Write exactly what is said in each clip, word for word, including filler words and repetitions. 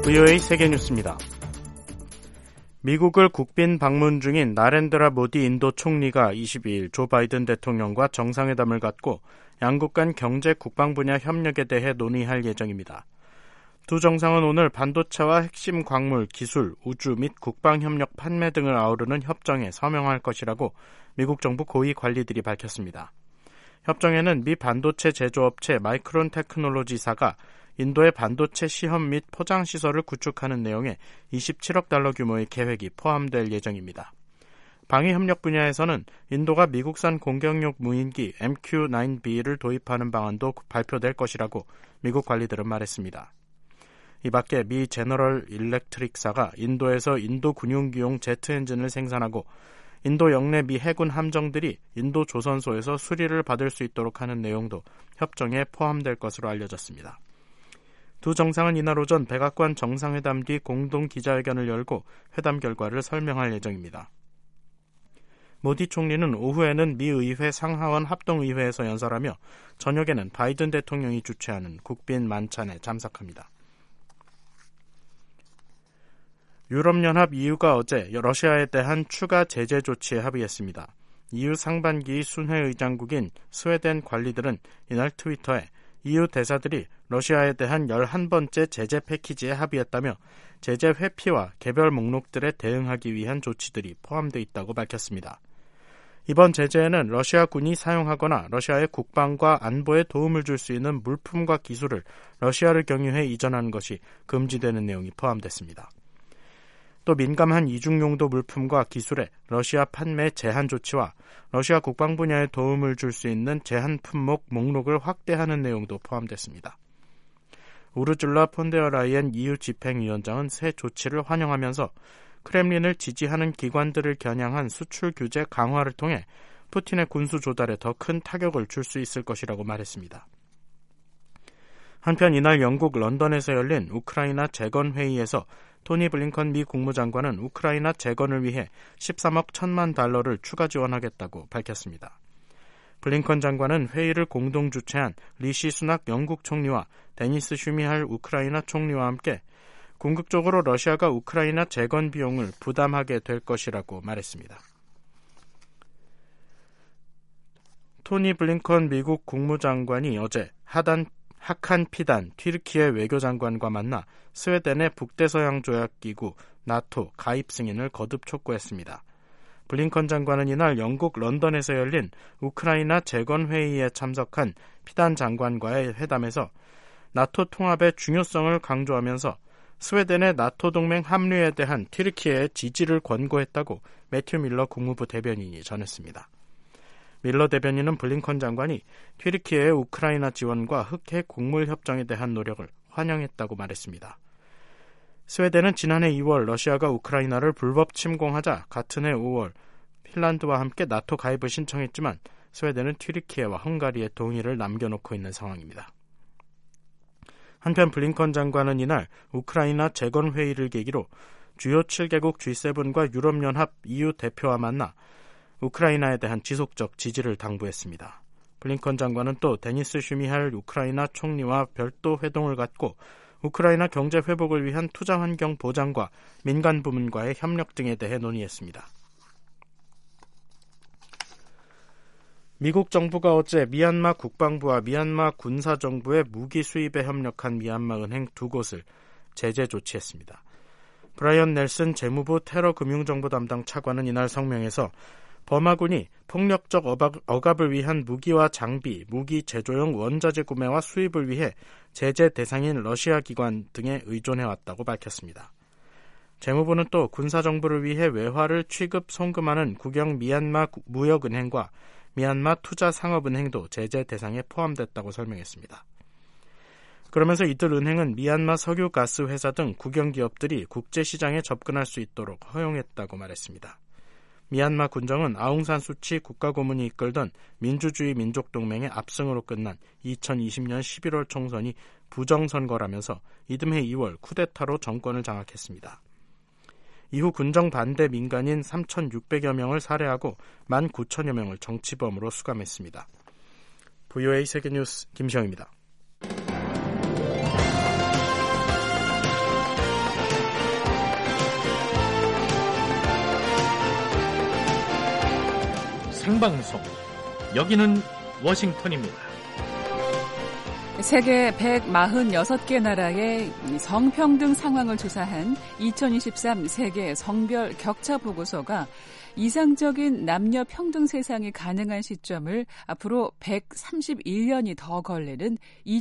브이오에이 세계뉴스입니다. 미국을 국빈 방문 중인 나렌드라 모디 인도 총리가 이십이일 조 바이든 대통령과 정상회담을 갖고 양국 간 경제 국방 분야 협력에 대해 논의할 예정입니다. 두 정상은 오늘 반도체와 핵심 광물, 기술, 우주 및 국방협력 판매 등을 아우르는 협정에 서명할 것이라고 미국 정부 고위 관리들이 밝혔습니다. 협정에는 미 반도체 제조업체 마이크론 테크놀로지사가 인도의 반도체 시험 및 포장 시설을 구축하는 내용의 이십칠억 달러 규모의 계획이 포함될 예정입니다. 방위 협력 분야에서는 인도가 미국산 공격용 무인기 엠큐 나인 비를 도입하는 방안도 발표될 것이라고 미국 관리들은 말했습니다. 이 밖에 미 제너럴 일렉트릭사가 인도에서 인도 군용기용 제트 엔진을 생산하고 인도 영내 미 해군 함정들이 인도 조선소에서 수리를 받을 수 있도록 하는 내용도 협정에 포함될 것으로 알려졌습니다. 두 정상은 이날 오전 백악관 정상회담 뒤 공동 기자회견을 열고 회담 결과를 설명할 예정입니다. 모디 총리는 오후에는 미 의회 상하원 합동의회에서 연설하며 저녁에는 바이든 대통령이 주최하는 국빈 만찬에 참석합니다. 유럽연합 이유가 어제 러시아에 대한 추가 제재 조치에 합의했습니다. 이유 상반기 순회 의장국인 스웨덴 관리들은 이날 트위터에 이유 대사들이 러시아에 대한 열한 번째 제재 패키지에 합의했다며 제재 회피와 개별 목록들에 대응하기 위한 조치들이 포함되어 있다고 밝혔습니다. 이번 제재에는 러시아군이 사용하거나 러시아의 국방과 안보에 도움을 줄 수 있는 물품과 기술을 러시아를 경유해 이전하는 것이 금지되는 내용이 포함됐습니다. 또 민감한 이중용도 물품과 기술의 러시아 판매 제한 조치와 러시아 국방 분야에 도움을 줄 수 있는 제한 품목 목록을 확대하는 내용도 포함됐습니다. 우르줄라 폰데어라이엔 이유 집행위원장은 새 조치를 환영하면서 크렘린을 지지하는 기관들을 겨냥한 수출 규제 강화를 통해 푸틴의 군수 조달에 더 큰 타격을 줄 수 있을 것이라고 말했습니다. 한편 이날 영국 런던에서 열린 우크라이나 재건회의에서 토니 블링컨 미 국무장관은 우크라이나 재건을 위해 십삼억 천만 달러를 추가 지원하겠다고 밝혔습니다. 블링컨 장관은 회의를 공동 주최한 리시 수낙 영국 총리와 데니스 슈미할 우크라이나 총리와 함께 궁극적으로 러시아가 우크라이나 재건 비용을 부담하게 될 것이라고 말했습니다. 토니 블링컨 미국 국무장관이 어제 하단 하칸 피단 튀르키예 외교장관과 만나 스웨덴의 북대서양 조약기구 나토 가입 승인을 거듭 촉구했습니다. 블링컨 장관은 이날 영국 런던에서 열린 우크라이나 재건회의에 참석한 피단 장관과의 회담에서 나토 통합의 중요성을 강조하면서 스웨덴의 나토 동맹 합류에 대한 튀르키예의 지지를 권고했다고 매튜 밀러 국무부 대변인이 전했습니다. 밀러 대변인은 블링컨 장관이 튀르키예의 우크라이나 지원과 흑해 곡물 협정에 대한 노력을 환영했다고 말했습니다. 스웨덴은 지난해 이월 러시아가 우크라이나를 불법 침공하자 같은 해 오월 핀란드와 함께 나토 가입을 신청했지만 스웨덴은 튀르키예와 헝가리의 동의를 남겨놓고 있는 상황입니다. 한편 블링컨 장관은 이날 우크라이나 재건회의를 계기로 주요 칠 개국 지 세븐과 유럽연합 이유 대표와 만나 우크라이나에 대한 지속적 지지를 당부했습니다. 블링컨 장관은 또 데니스 슈미할 우크라이나 총리와 별도 회동을 갖고 우크라이나 경제 회복을 위한 투자 환경 보장과 민간 부문과의 협력 등에 대해 논의했습니다. 미국 정부가 어제 미얀마 국방부와 미얀마 군사정부의 무기 수입에 협력한 미얀마 은행 두 곳을 제재 조치했습니다. 브라이언 넬슨 재무부 테러금융정보 담당 차관은 이날 성명에서 버마군이 폭력적 억압을 위한 무기와 장비, 무기 제조용 원자재 구매와 수입을 위해 제재 대상인 러시아 기관 등에 의존해왔다고 밝혔습니다. 재무부는 또 군사정부를 위해 외화를 취급 송금하는 국영 미얀마 무역은행과 미얀마 투자상업은행도 제재 대상에 포함됐다고 설명했습니다. 그러면서 이들 은행은 미얀마 석유가스 회사 등 국영기업들이 국제시장에 접근할 수 있도록 허용했다고 말했습니다. 미얀마 군정은 아웅산 수치 국가고문이 이끌던 민주주의 민족동맹의 압승으로 끝난 이천이십년 십일월 총선이 부정선거라면서 이듬해 이월 쿠데타로 정권을 장악했습니다. 이후 군정 반대 민간인 삼천육백여 명을 살해하고 만 구천여 명을 정치범으로 수감했습니다. 브이오에이 세계뉴스 김시영입니다. 생방송. 여기는 워싱턴입니다. 세계 백사십육 개 나라의 성평등 상황을 조사한 이천이십삼 세계 성별 격차 보고서가 이상적인 남녀 평등 세상이 가능한 시점을 앞으로 백삼십일 년이 더 걸리는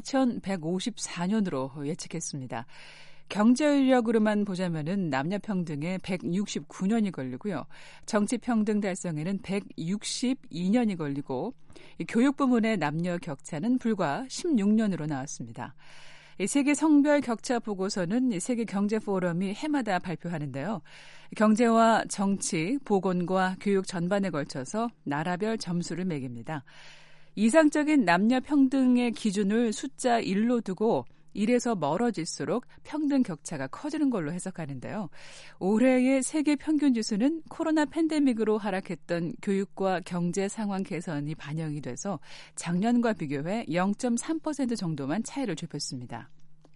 이천백오십사 년으로 예측했습니다. 경제인력으로만 보자면은 남녀 평등에 백육십구 년이 걸리고요. 정치 평등 달성에는 백육십이 년이 걸리고 교육 부문의 남녀 격차는 불과 십육 년으로 나왔습니다. 세계 성별 격차 보고서는 세계 경제 포럼이 해마다 발표하는데요. 경제와 정치, 보건과 교육 전반에 걸쳐서 나라별 점수를 매깁니다. 이상적인 남녀 평등의 기준을 숫자 일로 두고 일에서 멀어질수록 평등 격차가 커지는 걸로 해석하는데요. 올해의 세계 평균 지수는 코로나 팬데믹으로 하락했던 교육과 경제 상황 개선이 반영이 돼서 작년과 비교해 영 점 삼 퍼센트 정도만 차이를 좁혔습니다.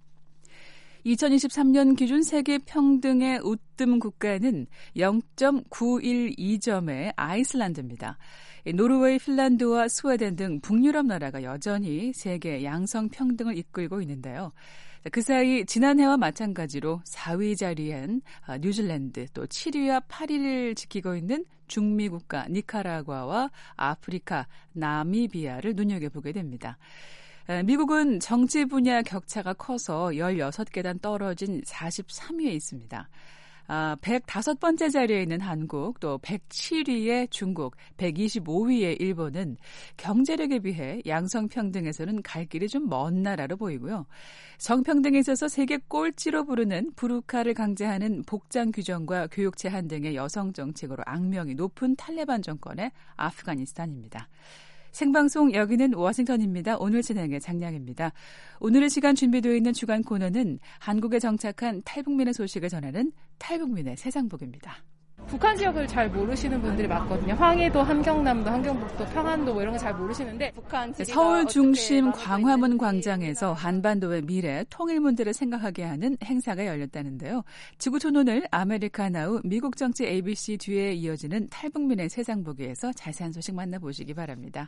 이천이십삼 년 기준 세계 평등의 우뜸 국가는 영 점 구일이 점의 아이슬란드입니다. 노르웨이, 핀란드와 스웨덴 등 북유럽 나라가 여전히 세계 양성 평등을 이끌고 있는데요. 그 사이 지난해와 마찬가지로 사 위 자리엔 뉴질랜드, 또 칠 위와 팔 위를 지키고 있는 중미 국가 니카라과와 아프리카, 나미비아를 눈여겨보게 됩니다. 미국은 정치 분야 격차가 커서 열여섯 계단 떨어진 사십삼 위에 있습니다. 아, 백오 번째 자리에 있는 한국, 또 백칠 위의 중국, 백이십오 위의 일본은 경제력에 비해 양성평등에서는 갈 길이 좀 먼 나라로 보이고요. 성평등에 있어서 세계 꼴찌로 부르는 부르카를 강제하는 복장 규정과 교육 제한 등의 여성 정책으로 악명이 높은 탈레반 정권의 아프가니스탄입니다. 생방송 여기는 워싱턴입니다. 오늘 진행의 장량입니다. 오늘의 시간 준비되어 있는 주간 코너는 한국에 정착한 탈북민의 소식을 전하는 탈북민의 세상복입니다. 북한 지역을 잘 모르시는 분들이 많거든요. 황해도, 함경남도, 함경북도, 평안도 뭐 이런 거 잘 모르시는데 북한 서울 중심 광화문 광장에서 한반도의 미래, 통일문제를 생각하게 하는 행사가 열렸다는데요. 지구촌 오늘 아메리카나우 미국 정치 에이비씨 뒤에 이어지는 탈북민의 세상보기에서 자세한 소식 만나보시기 바랍니다.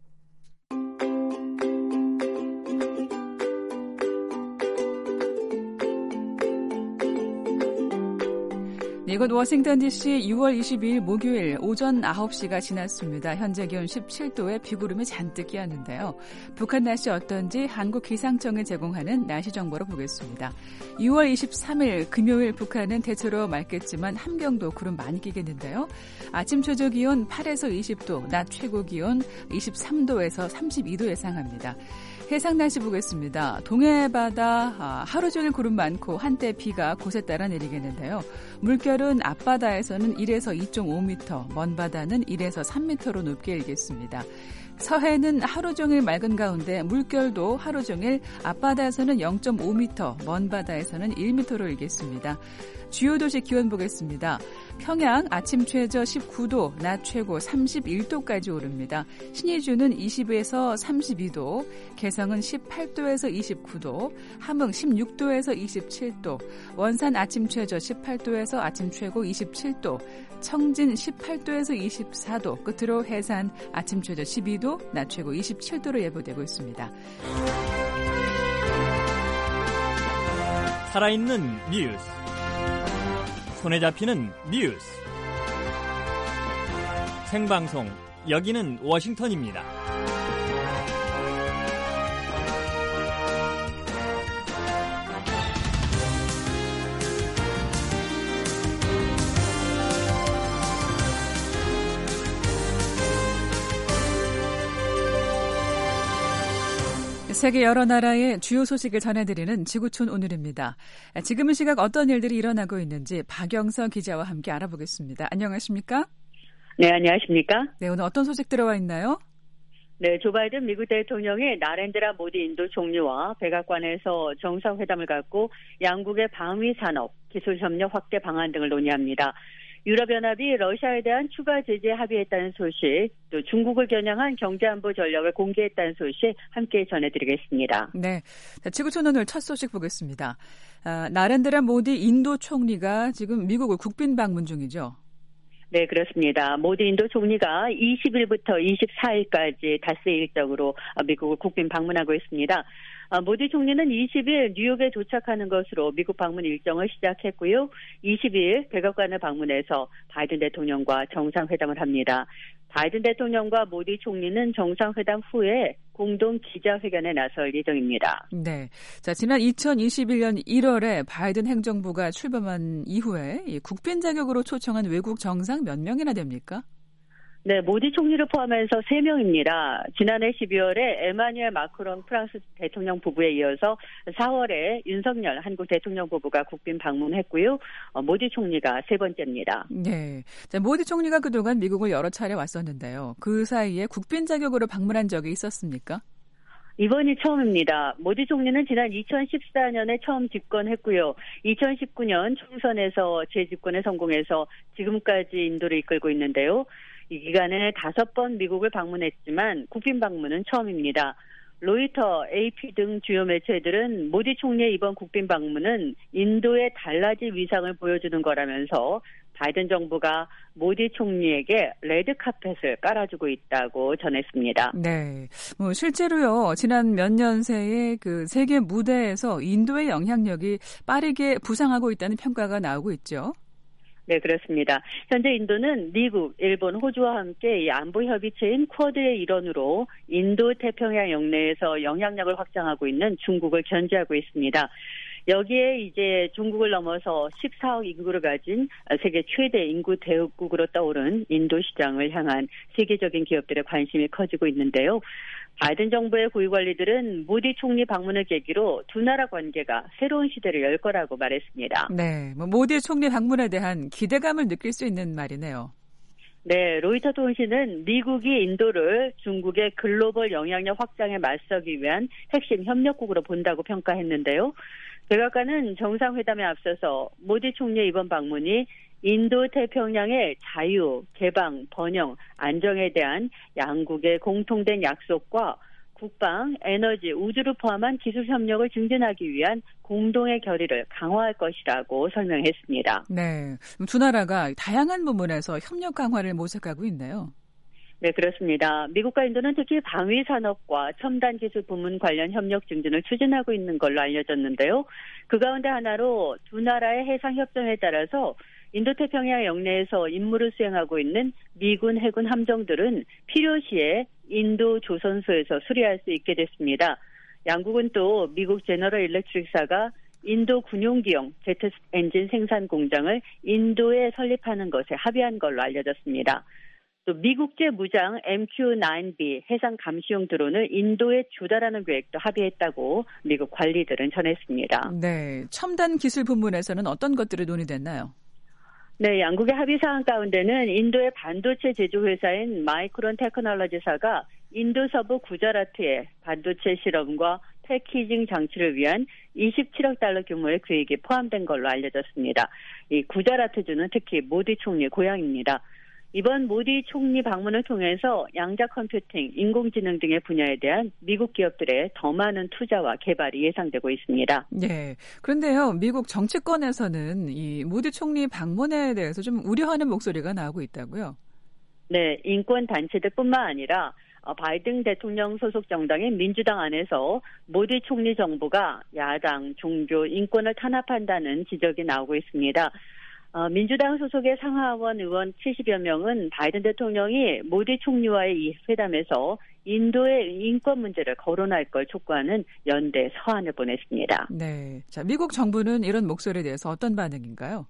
이곳 워싱턴 디씨 유월 이십이일 목요일 오전 아홉 시가 지났습니다. 현재 기온 십칠 도에 비구름이 잔뜩 끼었는데요. 북한 날씨 어떤지 한국기상청이 제공하는 날씨 정보로 보겠습니다. 유월 이십삼일 금요일 북한은 대체로 맑겠지만 함경도 구름 많이 끼겠는데요. 아침 최저 기온 팔에서 이십 도, 낮 최고 기온 이십삼 도에서 삼십이 도 예상합니다. 해상 날씨 보겠습니다. 동해바다 하루 종일 구름 많고 한때 비가 곳에 따라 내리겠는데요. 물결은 앞바다에서는 일에서 이 점 오 미터, 먼 바다는 일에서 삼 미터로 높게 일겠습니다. 서해는 하루 종일 맑은 가운데 물결도 하루 종일 앞바다에서는 영 점 오 미터, 먼 바다에서는 일 미터로 일겠습니다. 주요 도시 기온 보겠습니다. 평양 아침 최저 십구 도, 낮 최고 삼십일 도까지 오릅니다. 신의주는 이십에서 삼십이 도, 개성은 십팔 도에서 이십구 도, 함흥 십육 도에서 이십칠 도, 원산 아침 최저 십팔 도에서 아침 최고 이십칠 도, 청진 십팔 도에서 이십사 도, 끝으로 해산 아침 최저 십이 도, 낮 최고 이십칠 도로 예보되고 있습니다. 살아있는 뉴스, 손에 잡히는 뉴스, 생방송 여기는 워싱턴입니다. 세계 여러 나라의 주요 소식을 전해드리는 지구촌 오늘입니다. 지금 이 시각 어떤 일들이 일어나고 있는지 박영서 기자와 함께 알아보겠습니다. 안녕하십니까? 네, 안녕하십니까? 네, 오늘 어떤 소식 들어와 있나요? 네, 조 바이든 미국 대통령이 나렌드라 모디 인도 총리와 백악관에서 정상회담을 갖고 양국의 방위 산업, 기술 협력 확대 방안 등을 논의합니다. 유럽연합이 러시아에 대한 추가 제재 합의했다는 소식, 또 중국을 겨냥한 경제안보 전략을 공개했다는 소식 함께 전해드리겠습니다. 네, 지구촌 오늘 첫 소식 보겠습니다. 아, 나렌드라 모디 인도 총리가 지금 미국을 국빈 방문 중이죠? 네, 그렇습니다. 모디 인도 총리가 이십 일부터 이십사 일까지 닷새 일정으로 미국을 국빈 방문하고 있습니다. 모디 총리는 이십 일 뉴욕에 도착하는 것으로 미국 방문 일정을 시작했고요. 이십 일 백악관을 방문해서 바이든 대통령과 정상회담을 합니다. 바이든 대통령과 모디 총리는 정상회담 후에 공동 기자회견에 나설 예정입니다. 네. 자, 지난 이천이십일 년 일월에 바이든 행정부가 출범한 이후에 이 국빈 자격으로 초청한 외국 정상 몇 명이나 됩니까? 네, 모디 총리를 포함해서 세 명입니다. 지난해 십이월에 에마뉴엘 마크롱 프랑스 대통령 부부에 이어서 사월에 윤석열 한국 대통령 부부가 국빈 방문했고요. 어, 모디 총리가 세 번째입니다. 네, 자, 모디 총리가 그동안 미국을 여러 차례 왔었는데요. 그 사이에 국빈 자격으로 방문한 적이 있었습니까? 이번이 처음입니다. 모디 총리는 지난 이천십사 년에 처음 집권했고요. 이천십구 년 총선에서 재집권에 성공해서 지금까지 인도를 이끌고 있는데요. 이 기간에 다섯 번 미국을 방문했지만 국빈 방문은 처음입니다. 로이터, 에이피 등 주요 매체들은 모디 총리의 이번 국빈 방문은 인도의 달라진 위상을 보여주는 거라면서 바이든 정부가 모디 총리에게 레드카펫을 깔아주고 있다고 전했습니다. 네, 뭐 실제로요. 지난 몇 년 새에 그 세계 무대에서 인도의 영향력이 빠르게 부상하고 있다는 평가가 나오고 있죠. 네, 그렇습니다. 현재 인도는 미국, 일본, 호주와 함께 이 안보 협의체인 쿼드의 일원으로 인도 태평양 영내에서 영향력을 확장하고 있는 중국을 견제하고 있습니다. 여기에 이제 중국을 넘어서 십사억 인구를 가진 세계 최대 인구 대국으로 떠오른 인도 시장을 향한 세계적인 기업들의 관심이 커지고 있는데요. 바이든 정부의 고위 관리들은 모디 총리 방문을 계기로 두 나라 관계가 새로운 시대를 열 거라고 말했습니다. 네, 뭐 모디 총리 방문에 대한 기대감을 느낄 수 있는 말이네요. 네, 로이터 통신은 미국이 인도를 중국의 글로벌 영향력 확장에 맞서기 위한 핵심 협력국으로 본다고 평가했는데요. 백악관은 정상회담에 앞서서 모디 총리의 이번 방문이 인도 태평양의 자유, 개방, 번영, 안정에 대한 양국의 공통된 약속과 국방, 에너지, 우주를 포함한 기술 협력을 증진하기 위한 공동의 결의를 강화할 것이라고 설명했습니다. 네, 두 나라가 다양한 부분에서 협력 강화를 모색하고 있네요. 네, 그렇습니다. 미국과 인도는 특히 방위 산업과 첨단 기술 부문 관련 협력 증진을 추진하고 있는 걸로 알려졌는데요. 그 가운데 하나로 두 나라의 해상 협정에 따라서 인도태평양 영내에서 임무를 수행하고 있는 미군 해군 함정들은 필요시에 인도 조선소에서 수리할 수 있게 됐습니다. 양국은 또 미국 제너럴 일렉트릭사가 인도 군용기용 제트 엔진 생산 공장을 인도에 설립하는 것에 합의한 걸로 알려졌습니다. 또 미국제 무장 엠큐 나인 비 해상 감시용 드론을 인도에 조달하는 계획도 합의했다고 미국 관리들은 전했습니다. 네, 첨단 기술 부문에서는 어떤 것들이 논의됐나요? 네, 양국의 합의 사항 가운데는 인도의 반도체 제조 회사인 마이크론 테크놀로지사가 인도 서부 구자라트의 반도체 실험과 패키징 장치를 위한 이십칠억 달러 규모의 계획이 포함된 걸로 알려졌습니다. 이 구자라트주는 특히 모디 총리 고향입니다. 이번 모디 총리 방문을 통해서 양자 컴퓨팅, 인공지능 등의 분야에 대한 미국 기업들의 더 많은 투자와 개발이 예상되고 있습니다. 네. 그런데요, 미국 정치권에서는 이 모디 총리 방문에 대해서 좀 우려하는 목소리가 나오고 있다고요? 네, 인권 단체들뿐만 아니라 바이든 대통령 소속 정당인 민주당 안에서 모디 총리 정부가 야당, 종교, 인권을 탄압한다는 지적이 나오고 있습니다. 어, 민주당 소속의 상하원 의원 칠십여 명은 바이든 대통령이 모디 총리와의 이 회담에서 인도의 인권 문제를 거론할 걸 촉구하는 연대 서한을 보냈습니다. 네, 자, 미국 정부는 이런 목소리에 대해서 어떤 반응인가요?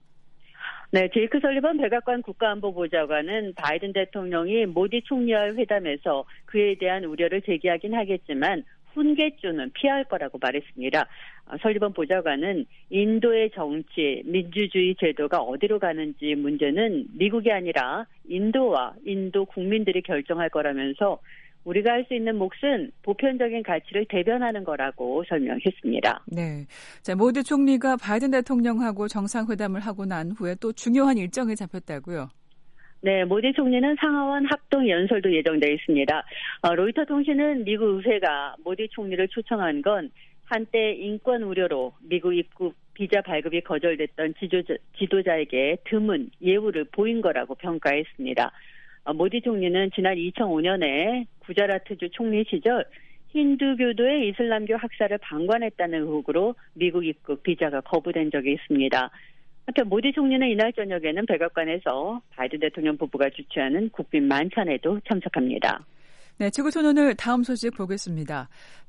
네, 제이크 설리번 백악관 국가안보보좌관은 바이든 대통령이 모디 총리와의 회담에서 그에 대한 우려를 제기하긴 하겠지만 훈계주는 피할 거라고 말했습니다. 설리번 보좌관은 인도의 정치, 민주주의 제도가 어디로 가는지 문제는 미국이 아니라 인도와 인도 국민들이 결정할 거라면서 우리가 할 수 있는 몫은 보편적인 가치를 대변하는 거라고 설명했습니다. 네, 자, 모디 총리가 바이든 대통령하고 정상회담을 하고 난 후에 또 중요한 일정이 잡혔다고요? 네, 모디 총리는 상하원 합동 연설도 예정되어 있습니다. 어, 로이터 통신은 미국 의회가 모디 총리를 초청한 건 한때 인권 우려로 미국 입국 비자 발급이 거절됐던 지도자, 지도자에게 드문 예우를 보인 거라고 평가했습니다. 모디 총리는 지난 이천오 년에 구자라트주 총리 시절 힌두교도의 이슬람교 학살을 방관했다는 의혹으로 미국 입국 비자가 거부된 적이 있습니다. 한편 모디 총리는 이날 저녁에는 백악관에서 바이든 대통령 부부가 주최하는 국빈 만찬에도 참석합니다. 네, 지구촌 오늘 다음 소식 보겠습니다.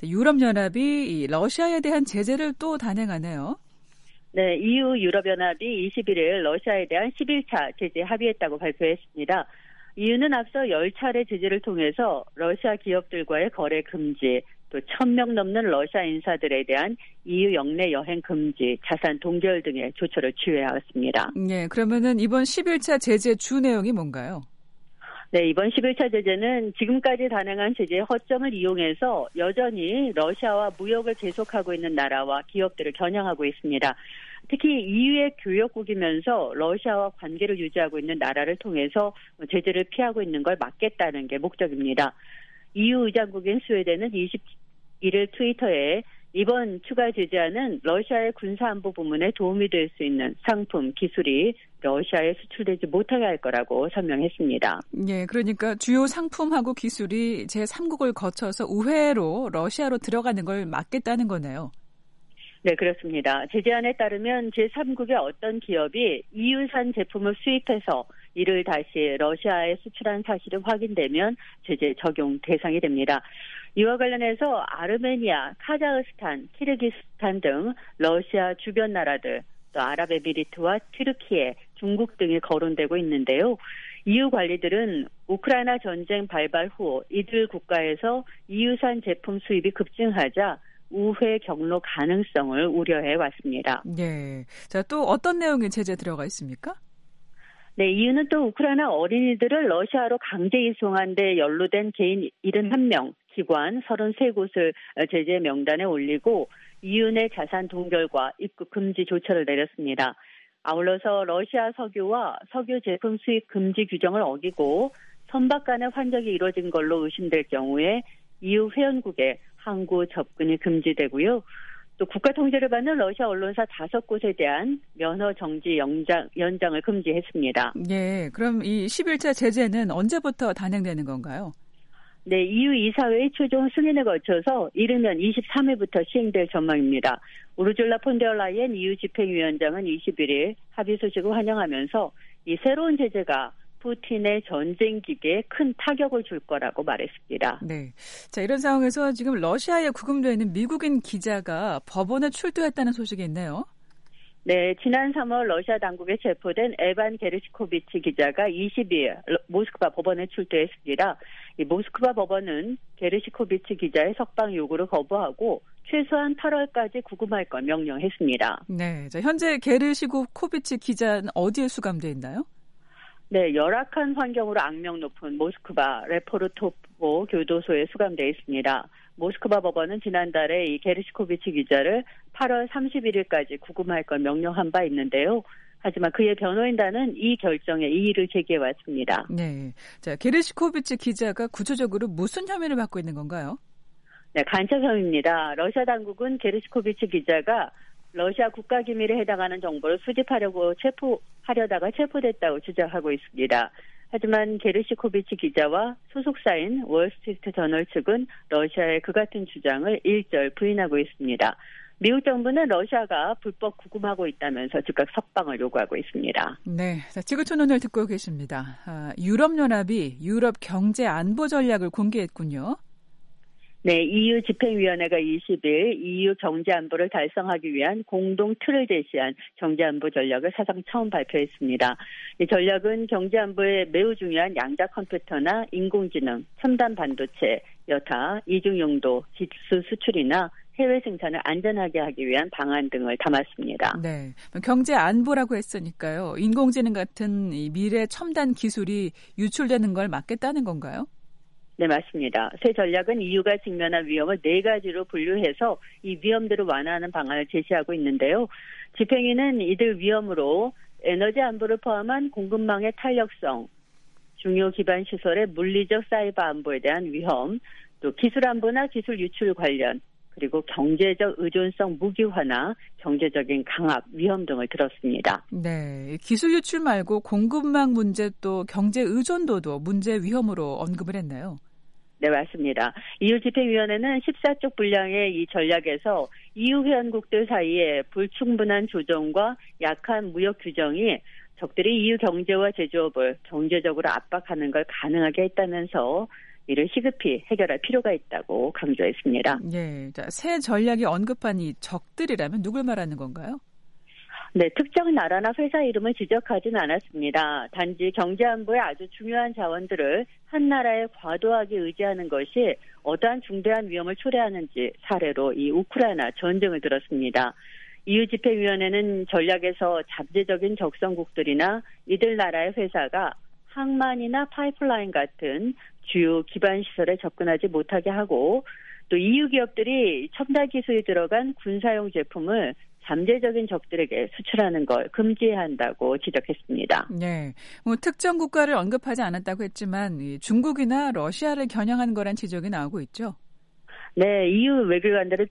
유럽연합이 러시아에 대한 제재를 또 단행하네요. 네, 이유 유럽연합이 이십일 일 러시아에 대한 십일 차 제재 합의했다고 발표했습니다. 이유는 앞서 열 차례 제재를 통해서 러시아 기업들과의 거래 금지, 또 천 명 넘는 러시아 인사들에 대한 이유 영내 여행 금지, 자산 동결 등의 조처를 취해왔습니다. 네, 그러면은 이번 십일 차 제재 주 내용이 뭔가요? 네, 이번 십일 차 제재는 지금까지 단행한 제재의 허점을 이용해서 여전히 러시아와 무역을 계속하고 있는 나라와 기업들을 겨냥하고 있습니다. 특히 이유의 교역국이면서 러시아와 관계를 유지하고 있는 나라를 통해서 제재를 피하고 있는 걸 막겠다는 게 목적입니다. 이유 의장국인 스웨덴은 이십일 일 트위터에 이번 추가 제재안은 러시아의 군사안보 부문에 도움이 될 수 있는 상품, 기술이 러시아에 수출되지 못하게 할 거라고 설명했습니다. 예, 그러니까 주요 상품하고 기술이 제삼국을 거쳐서 우회로 러시아로 들어가는 걸 막겠다는 거네요. 네, 그렇습니다. 제재안에 따르면 제삼국의 어떤 기업이 이유산 제품을 수입해서 이를 다시 러시아에 수출한 사실이 확인되면 제재 적용 대상이 됩니다. 이와 관련해서 아르메니아, 카자흐스탄, 키르기스탄 등 러시아 주변 나라들, 또 아랍에미리트와 튀르키예, 중국 등이 거론되고 있는데요. 이유 관리들은 우크라이나 전쟁 발발 후 이들 국가에서 이유산 제품 수입이 급증하자 우회 경로 가능성을 우려해 왔습니다. 네. 자, 또 어떤 내용의 제재 들어가 있습니까? 네, 이유는 또 우크라이나 어린이들을 러시아로 강제 이송한 데 연루된 개인 칠십일 명, 기관 서른세 곳을 제재 명단에 올리고 이유 내 자산 동결과 입국 금지 조처를 내렸습니다. 아울러서 러시아 석유와 석유 제품 수입 금지 규정을 어기고 선박 간의 환적이 이루어진 걸로 의심될 경우에 이유 회원국에 항구 접근이 금지되고요. 또 국가 통제를 받는 러시아 언론사 다섯 곳에 대한 면허 정지 연장, 연장을 금지했습니다. 예, 그럼 이 십일 차 제재는 언제부터 단행되는 건가요? 네, 이유 이사회의 최종 승인을 거쳐서 이르면 이십삼 일부터 시행될 전망입니다. 우르줄라 폰데어라이엔 이유 집행위원장은 이십일 일 합의 소식을 환영하면서 이 새로운 제재가 푸틴의 전쟁 기계에 큰 타격을 줄 거라고 말했습니다. 네. 자, 이런 상황에서 지금 러시아에 구금되어 있는 미국인 기자가 법원에 출두했다는 소식이 있네요. 네, 지난 삼월 러시아 당국에 체포된 에반 게르시코비치 기자가 이십이 일 모스크바 법원에 출두했습니다. 이 모스크바 법원은 게르시코비치 기자의 석방 요구를 거부하고 최소한 팔월까지 구금할 걸 명령했습니다. 네, 자, 현재 게르시코비치 기자는 어디에 수감되어 있나요? 네, 열악한 환경으로 악명 높은 모스크바 레포르토보 교도소에 수감되어 있습니다. 모스크바 법원은 지난달에 이 게르시코비치 기자를 팔월 삼십일일까지 구금할 걸 명령한 바 있는데요. 하지만 그의 변호인단은 이 결정에 이의를 제기해왔습니다. 네, 자, 게르시코비치 기자가 구체적으로 무슨 혐의를 받고 있는 건가요? 네, 간첩 혐의입니다. 러시아 당국은 게르시코비치 기자가 러시아 국가기밀에 해당하는 정보를 수집하려고 체포하려다가 체포됐다고 주장하고 있습니다. 하지만 게르시코비치 기자와 소속사인 월스트리트 저널 측은 러시아의 그 같은 주장을 일절 부인하고 있습니다. 미국 정부는 러시아가 불법 구금하고 있다면서 즉각 석방을 요구하고 있습니다. 네, 자, 지구촌 오늘 듣고 계십니다. 아, 유럽연합이 유럽 경제 안보 전략을 공개했군요. 네, 이유 집행위원회가 이십 일 이유 경제안보를 달성하기 위한 공동 틀을 제시한 경제안보 전략을 사상 처음 발표했습니다. 이 전략은 경제안보에 매우 중요한 양자 컴퓨터나 인공지능, 첨단 반도체, 여타, 이중용도, 기술 수출이나 해외 생산을 안전하게 하기 위한 방안 등을 담았습니다. 네, 경제 안보라고 했으니까요. 인공지능 같은 이 미래 첨단 기술이 유출되는 걸 막겠다는 건가요? 네, 맞습니다. 새 전략은 이유가 직면한 위험을 네 가지로 분류해서 이 위험들을 완화하는 방안을 제시하고 있는데요. 집행위는 이들 위험으로 에너지 안보를 포함한 공급망의 탄력성, 중요 기반 시설의 물리적 사이버 안보에 대한 위험, 또 기술 안보나 기술 유출 관련, 그리고 경제적 의존성 무기화나 경제적인 강압, 위험 등을 들었습니다. 네, 기술 유출 말고 공급망 문제 또 경제 의존도도 문제 위험으로 언급을 했네요. 네, 맞습니다. 이유 집행위원회는 십사 쪽 분량의 이 전략에서 이유 회원국들 사이에 불충분한 조정과 약한 무역 규정이 적들이 이유 경제와 제조업을 경제적으로 압박하는 걸 가능하게 했다면서 이를 시급히 해결할 필요가 있다고 강조했습니다. 예, 자, 새 전략이 언급한 이 적들이라면 누굴 말하는 건가요? 네, 특정 나라나 회사 이름을 지적하지는 않았습니다. 단지 경제안보의 아주 중요한 자원들을 한 나라에 과도하게 의지하는 것이 어떠한 중대한 위험을 초래하는지 사례로 이 우크라이나 전쟁을 들었습니다. 이유 집행위원회는 전략에서 잠재적인 적성국들이나 이들 나라의 회사가 항만이나 파이프라인 같은 주요 기반 시설에 접근하지 못하게 하고 또 이유 기업들이 첨단 기술이 들어간 군사용 제품을 잠재적인 적들에게 수출하는 걸 금지해야 한다고 지적했습니다. 네, 뭐 특정 국가를 언급하지 않았다고 했지만 중국이나 러시아를 겨냥한 거란 지적이 나오고 있죠. 네, 이유 외교관들은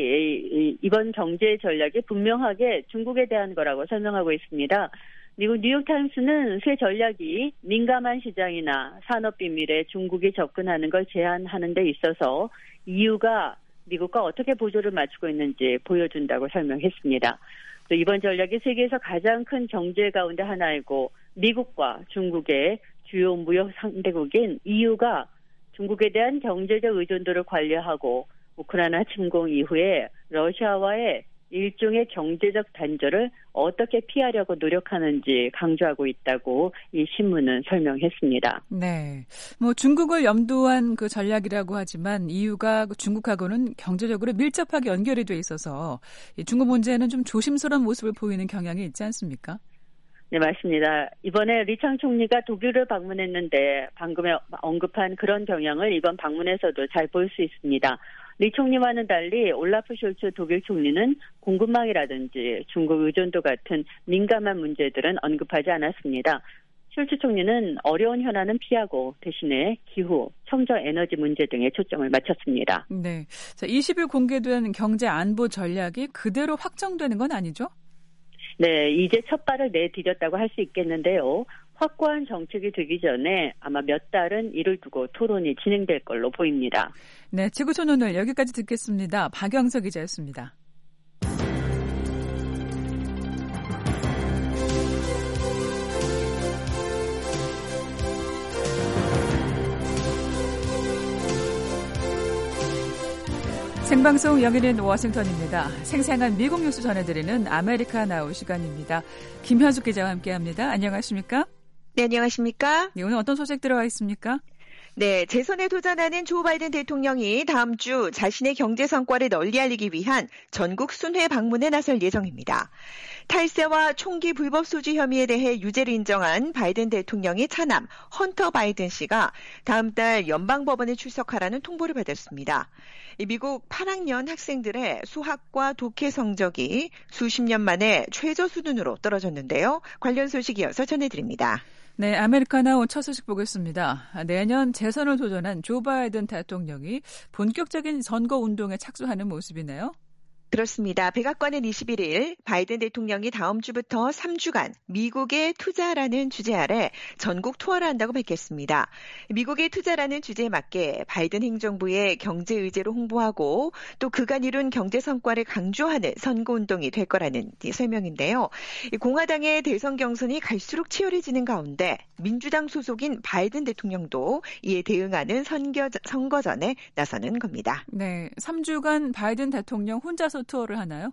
특히 이번 경제 전략이 분명하게 중국에 대한 거라고 설명하고 있습니다. 미국 뉴욕타임스는 새 전략이 민감한 시장이나 산업 비밀에 중국이 접근하는 걸 제한하는 데 있어서 이유가 미국과 어떻게 보조를 맞추고 있는지 보여준다고 설명했습니다. 또 이번 전략이 세계에서 가장 큰 경제 가운데 하나이고 미국과 중국의 주요 무역 상대국인 이유가 중국에 대한 경제적 의존도를 관리하고 우크라이나 침공 이후에 러시아와의 일종의 경제적 단절을 어떻게 피하려고 노력하는지 강조하고 있다고 이 신문은 설명했습니다. 네, 뭐 중국을 염두한 그 전략이라고 하지만 이유가 중국하고는 경제적으로 밀접하게 연결이 돼 있어서 중국 문제는 좀 조심스러운 모습을 보이는 경향이 있지 않습니까? 네, 맞습니다. 이번에 리창 총리가 독일을 방문했는데 방금에 언급한 그런 경향을 이번 방문에서도 잘 볼 수 있습니다. 리 총리와는 달리 올라프 숄츠 독일 총리는 공급망이라든지 중국 의존도 같은 민감한 문제들은 언급하지 않았습니다. 숄츠 총리는 어려운 현안은 피하고 대신에 기후, 청정 에너지 문제 등에 초점을 맞췄습니다. 네, 자, 이십 일 공개된 경제 안보 전략이 그대로 확정되는 건 아니죠? 네, 이제 첫 발을 내디뎠다고 할 수 있겠는데요. 확고한 정책이 되기 전에 아마 몇 달은 이를 두고 토론이 진행될 걸로 보입니다. 네, 지구촌 오늘 여기까지 듣겠습니다. 박영석 기자였습니다. 생방송 여기는 워싱턴입니다. 생생한 미국 뉴스 전해드리는 아메리카 나우 시간입니다. 김현숙 기자와 함께합니다. 안녕하십니까? 네, 안녕하십니까? 네, 오늘 어떤 소식 들어와 있습니까? 네, 재선에 도전하는 조 바이든 대통령이 다음 주 자신의 경제 성과를 널리 알리기 위한 전국 순회 방문에 나설 예정입니다. 탈세와 총기 불법 소지 혐의에 대해 유죄를 인정한 바이든 대통령의 차남 헌터 바이든 씨가 다음 달 연방법원에 출석하라는 통보를 받았습니다. 미국 팔 학년 학생들의 수학과 독해 성적이 수십 년 만에 최저 수준으로 떨어졌는데요. 관련 소식 이어서 전해드립니다. 네, 아메리카나우 첫 소식 보겠습니다. 내년 재선을 도전한 조 바이든 대통령이 본격적인 선거 운동에 착수하는 모습이네요. 그렇습니다. 백악관은 이십일 일 바이든 대통령이 다음 주부터 삼 주간 미국에 투자라는 주제 아래 전국 투어를 한다고 밝혔습니다. 미국에 투자라는 주제에 맞게 바이든 행정부의 경제 의제로 홍보하고 또 그간 이룬 경제 성과를 강조하는 선거운동이 될 거라는 설명인데요. 공화당의 대선 경선이 갈수록 치열해지는 가운데 민주당 소속인 바이든 대통령도 이에 대응하는 선거, 선거전에 나서는 겁니다. 네, 삼 주간 바이든 대통령 혼자서 투어를 하나요?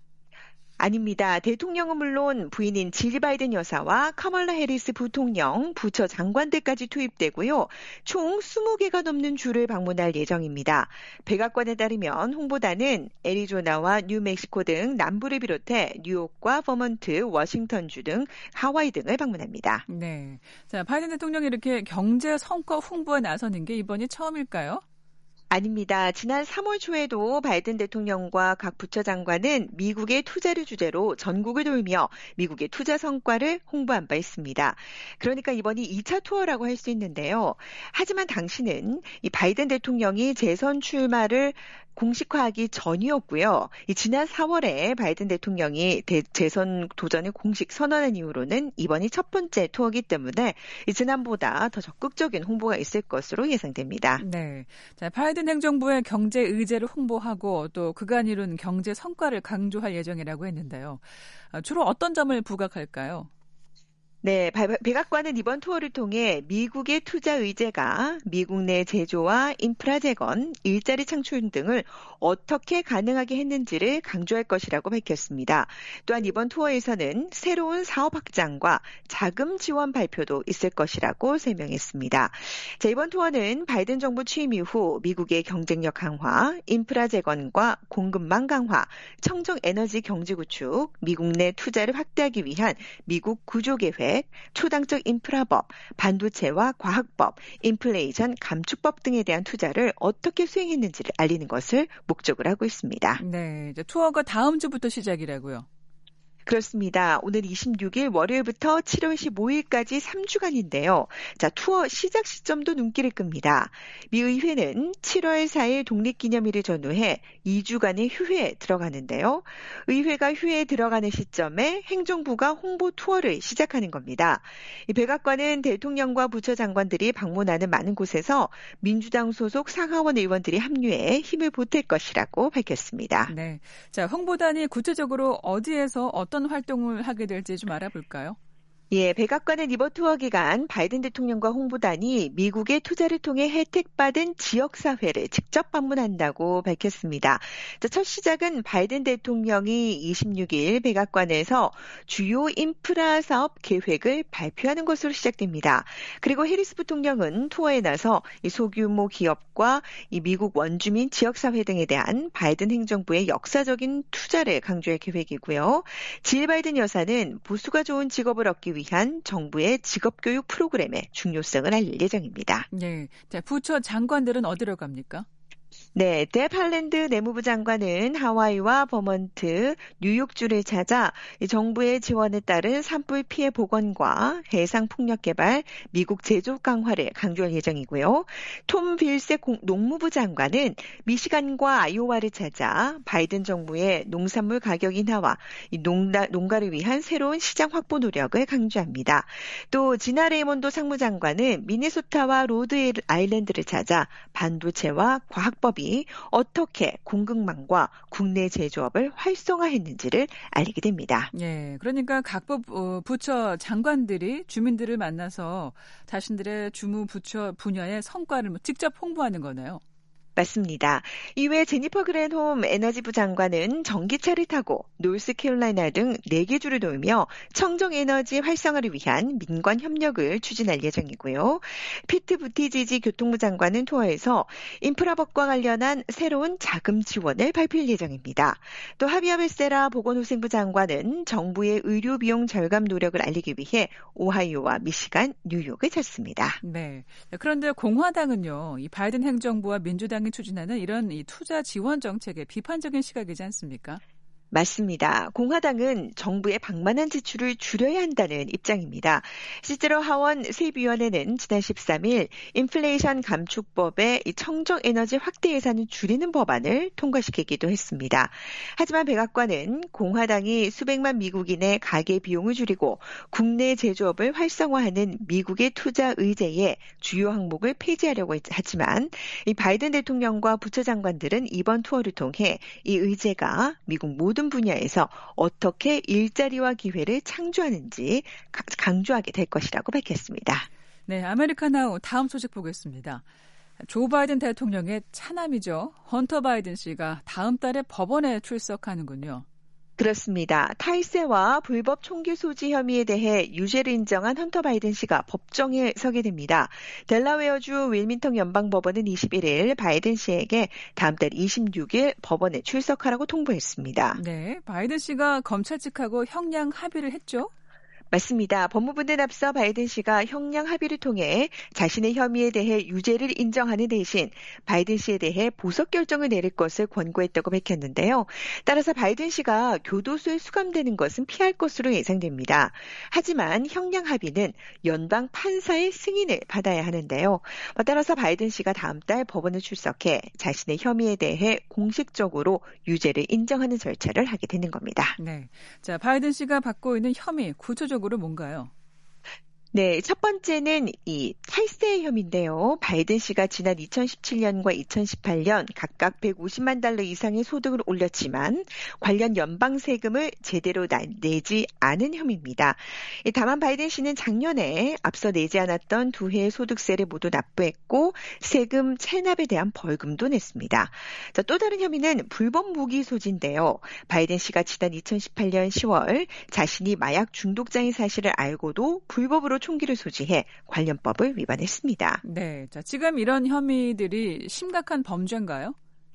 아닙니다. 대통령은 물론 부인인 질 바이든 여사와 카멀라 해리스 부통령, 부처 장관들까지 투입되고요. 총 스무 개가 넘는 주를 방문할 예정입니다. 백악관에 따르면 홍보단은 애리조나와 뉴멕시코 등 남부를 비롯해 뉴욕과 버먼트, 워싱턴주 등 하와이 등을 방문합니다. 네, 자, 바이든 대통령이 이렇게 경제 성과 홍보에 나서는 게 이번이 처음일까요? 아닙니다. 지난 삼월 초에도 바이든 대통령과 각 부처 장관은 미국의 투자를 주제로 전국을 돌며 미국의 투자 성과를 홍보한 바 있습니다. 그러니까 이번이 이 차 투어라고 할 수 있는데요. 하지만 당시는 이 바이든 대통령이 재선 출마를 공식화하기 전이었고요. 이 지난 사월에 바이든 대통령이 대, 재선 도전을 공식 선언한 이후로는 이번이 첫 번째 투어이기 때문에 이 지난보다 더 적극적인 홍보가 있을 것으로 예상됩니다. 네, 자, 바이든 행정부의 경제 의제를 홍보하고 또 그간 이룬 경제 성과를 강조할 예정이라고 했는데요. 주로 어떤 점을 부각할까요? 네, 백악관은 이번 투어를 통해 미국의 투자 의제가 미국 내 제조와 인프라 재건, 일자리 창출 등을 어떻게 가능하게 했는지를 강조할 것이라고 밝혔습니다. 또한 이번 투어에서는 새로운 사업 확장과 자금 지원 발표도 있을 것이라고 설명했습니다. 자, 이번 투어는 바이든 정부 취임 이후 미국의 경쟁력 강화, 인프라 재건과 공급망 강화, 청정 에너지 경제 구축, 미국 내 투자를 확대하기 위한 미국 구조 계획, 초당적 인프라법, 반도체와 과학법, 인플레이션 감축법 등에 대한 투자를 어떻게 수행했는지를 알리는 것을 목적으로 하고 있습니다. 네, 이제 투어가 다음 주부터 시작이라고요. 그렇습니다. 오늘 이십육일 월요일부터 칠월 십오일까지 삼 주간인데요. 자, 투어 시작 시점도 눈길을 끕니다. 미 의회는 칠월 사일 독립기념일을 전후해 이 주간의 휴회에 들어가는데요. 의회가 휴회에 들어가는 시점에 행정부가 홍보 투어를 시작하는 겁니다. 이 백악관은 대통령과 부처 장관들이 방문하는 많은 곳에서 민주당 소속 상하원 의원들이 합류해 힘을 보탤 것이라고 밝혔습니다. 네, 자, 홍보단이 구체적으로 어디에서 어떤 어떤 활동을 하게 될지 좀 알아볼까요? 예, 백악관은 이번 투어 기간 바이든 대통령과 홍보단이 미국의 투자를 통해 혜택받은 지역사회를 직접 방문한다고 밝혔습니다. 자, 첫 시작은 바이든 대통령이 이십육일 백악관에서 주요 인프라 사업 계획을 발표하는 것으로 시작됩니다. 그리고 해리스 부통령은 투어에 나서 이 소규모 기업과 이 미국 원주민 지역사회 등에 대한 바이든 행정부의 역사적인 투자를 강조할 계획이고요. 질 바이든 여사는 보수가 좋은 직업을 얻기 위한 정부의 직업교육 프로그램의 중요성을 알릴 예정입니다. 네, 자, 부처 장관들은 어디로 갑니까? 네, 뎁 할랜드 내무부 장관은 하와이와 버먼트, 뉴욕주를 찾아 정부의 지원에 따른 산불 피해 복원과 해상 풍력 개발, 미국 제조 강화를 강조할 예정이고요. 톰 빌셋 농무부 장관은 미시간과 아이오와를 찾아 바이든 정부의 농산물 가격 인하와 농가, 농가를 위한 새로운 시장 확보 노력을 강조합니다. 또 지나 레이몬도 상무장관은 미네소타와 로드 아일랜드를 찾아 반도체와 과학법이 어떻게 공급망과 국내 제조업을 활성화했는지를 알리게 됩니다. 예, 그러니까 각 부처 장관들이 주민들을 만나서 자신들의 주무 부처 분야의 성과를 직접 홍보하는 거네요. 맞습니다. 이외에 제니퍼 그랜홈 에너지부 장관은 전기차를 타고 노스캐롤라이나 등 네 개 주를 돌며 청정에너지 활성화를 위한 민관 협력을 추진할 예정이고요. 피트 부티지지 교통부 장관은 투어에서 인프라법과 관련한 새로운 자금 지원을 발표할 예정입니다. 또 하비아 베세라 보건후생부 장관은 정부의 의료 비용 절감 노력을 알리기 위해 오하이오와 미시간, 뉴욕을 찾습니다. 네. 그런데 공화당은요, 이 바이든 행정부와 민주당 추진하는 이런 이 투자 지원 정책에 비판적인 시각이지 않습니까? 맞습니다. 공화당은 정부의 방만한 지출을 줄여야 한다는 입장입니다. 실제로 하원 세입위원회는 지난 십삼일 인플레이션 감축법의 청정에너지 확대 예산을 줄이는 법안을 통과시키기도 했습니다. 하지만 백악관은 공화당이 수백만 미국인의 가계 비용을 줄이고 국내 제조업을 활성화하는 미국의 투자 의제의 주요 항목을 폐지하려고 하지만 이 바이든 대통령과 부처 장관들은 이번 투어를 통해 이 의제가 미국 모든 모든 분야에서 어떻게 일자리와 기회를 창조하는지 강조하게 될 것이라고 밝혔습니다. 네, 아메리카나우 다음 소식 보겠습니다. 조 바이든 대통령의 차남이죠. 헌터 바이든 씨가 다음 달에 법원에 출석하는군요. 그렇습니다. 탈세와 불법 총기 소지 혐의에 대해 유죄를 인정한 헌터 바이든 씨가 법정에 서게 됩니다. 델라웨어주 윌밍턴 연방법원은 이십일일 바이든 씨에게 다음 달 이십육일 법원에 출석하라고 통보했습니다. 네, 바이든 씨가 검찰 측하고 형량 합의를 했죠? 맞습니다. 법무부는 앞서 바이든 씨가 형량 합의를 통해 자신의 혐의에 대해 유죄를 인정하는 대신 바이든 씨에 대해 보석 결정을 내릴 것을 권고했다고 밝혔는데요. 따라서 바이든 씨가 교도소에 수감되는 것은 피할 것으로 예상됩니다. 하지만 형량 합의는 연방 판사의 승인을 받아야 하는데요. 따라서 바이든 씨가 다음 달 법원에 출석해 자신의 혐의에 대해 공식적으로 유죄를 인정하는 절차를 하게 되는 겁니다. 네, 자 바이든 씨가 받고 있는 혐의 구체적으로 뭔가요? 네, 첫 번째는 이 탈세 혐의인데요. 바이든 씨가 지난 이천십칠 년과 이천십팔 년 각각 백오십만 달러 이상의 소득을 올렸지만 관련 연방 세금을 제대로 내지 않은 혐의입니다. 다만 바이든 씨는 작년에 앞서 내지 않았던 두 해의 소득세를 모두 납부했고 세금 체납에 대한 벌금도 냈습니다. 자, 또 다른 혐의는 불법 무기 소지인데요. 바이든 씨가 지난 이천십팔 년 시월 자신이 마약 중독자인 사실을 알고도 불법으로 총기를 소지해 관련법을 위반했습니다. 네, 자 지금 이런 혐의들이 심각한 범죄인가요?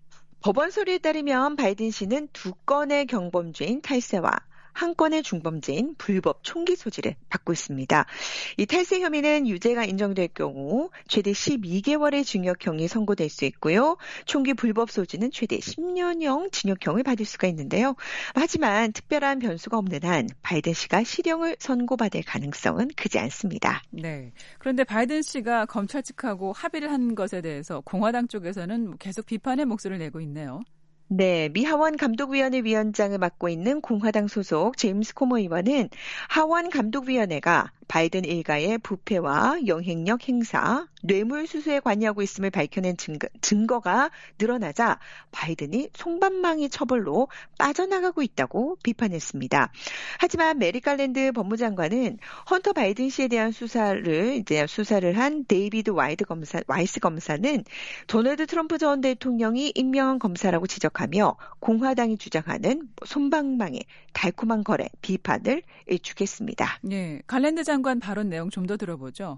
법원 소리에 따르면 바이든 씨는 두 건의 경범죄인 탈세와 한 건의 중범죄인 불법 총기 소지를 받고 있습니다. 이 탈세 혐의는 유죄가 인정될 경우 최대 십이 개월의 징역형이 선고될 수 있고요. 총기 불법 소지는 최대 십 년형 징역형을 받을 수가 있는데요. 하지만 특별한 변수가 없는 한 바이든 씨가 실형을 선고받을 가능성은 크지 않습니다. 네. 그런데 바이든 씨가 검찰 측하고 합의를 한 것에 대해서 공화당 쪽에서는 계속 비판의 목소리를 내고 있네요. 네, 미 하원 감독위원회 위원장을 맡고 있는 공화당 소속 제임스 코머 의원은 하원 감독위원회가 바이든 일가의 부패와 영향력 행사, 뇌물수수에 관여하고 있음을 밝혀낸 증거, 증거가 늘어나자 바이든이 송반망이 처벌로 빠져나가고 있다고 비판했습니다. 하지만 메릭 갈랜드 법무장관은 헌터 바이든 씨에 대한 수사를 이제 수사를 한 데이비드 와이드 검사, 와이스 검사는 도널드 트럼프 전 대통령이 임명한 검사라고 지적하며 공화당이 주장하는 손방망이 달콤한 거래 비판을 일축했습니다. 네, 갈랜드 장관 발언 내용 좀 더 들어보죠.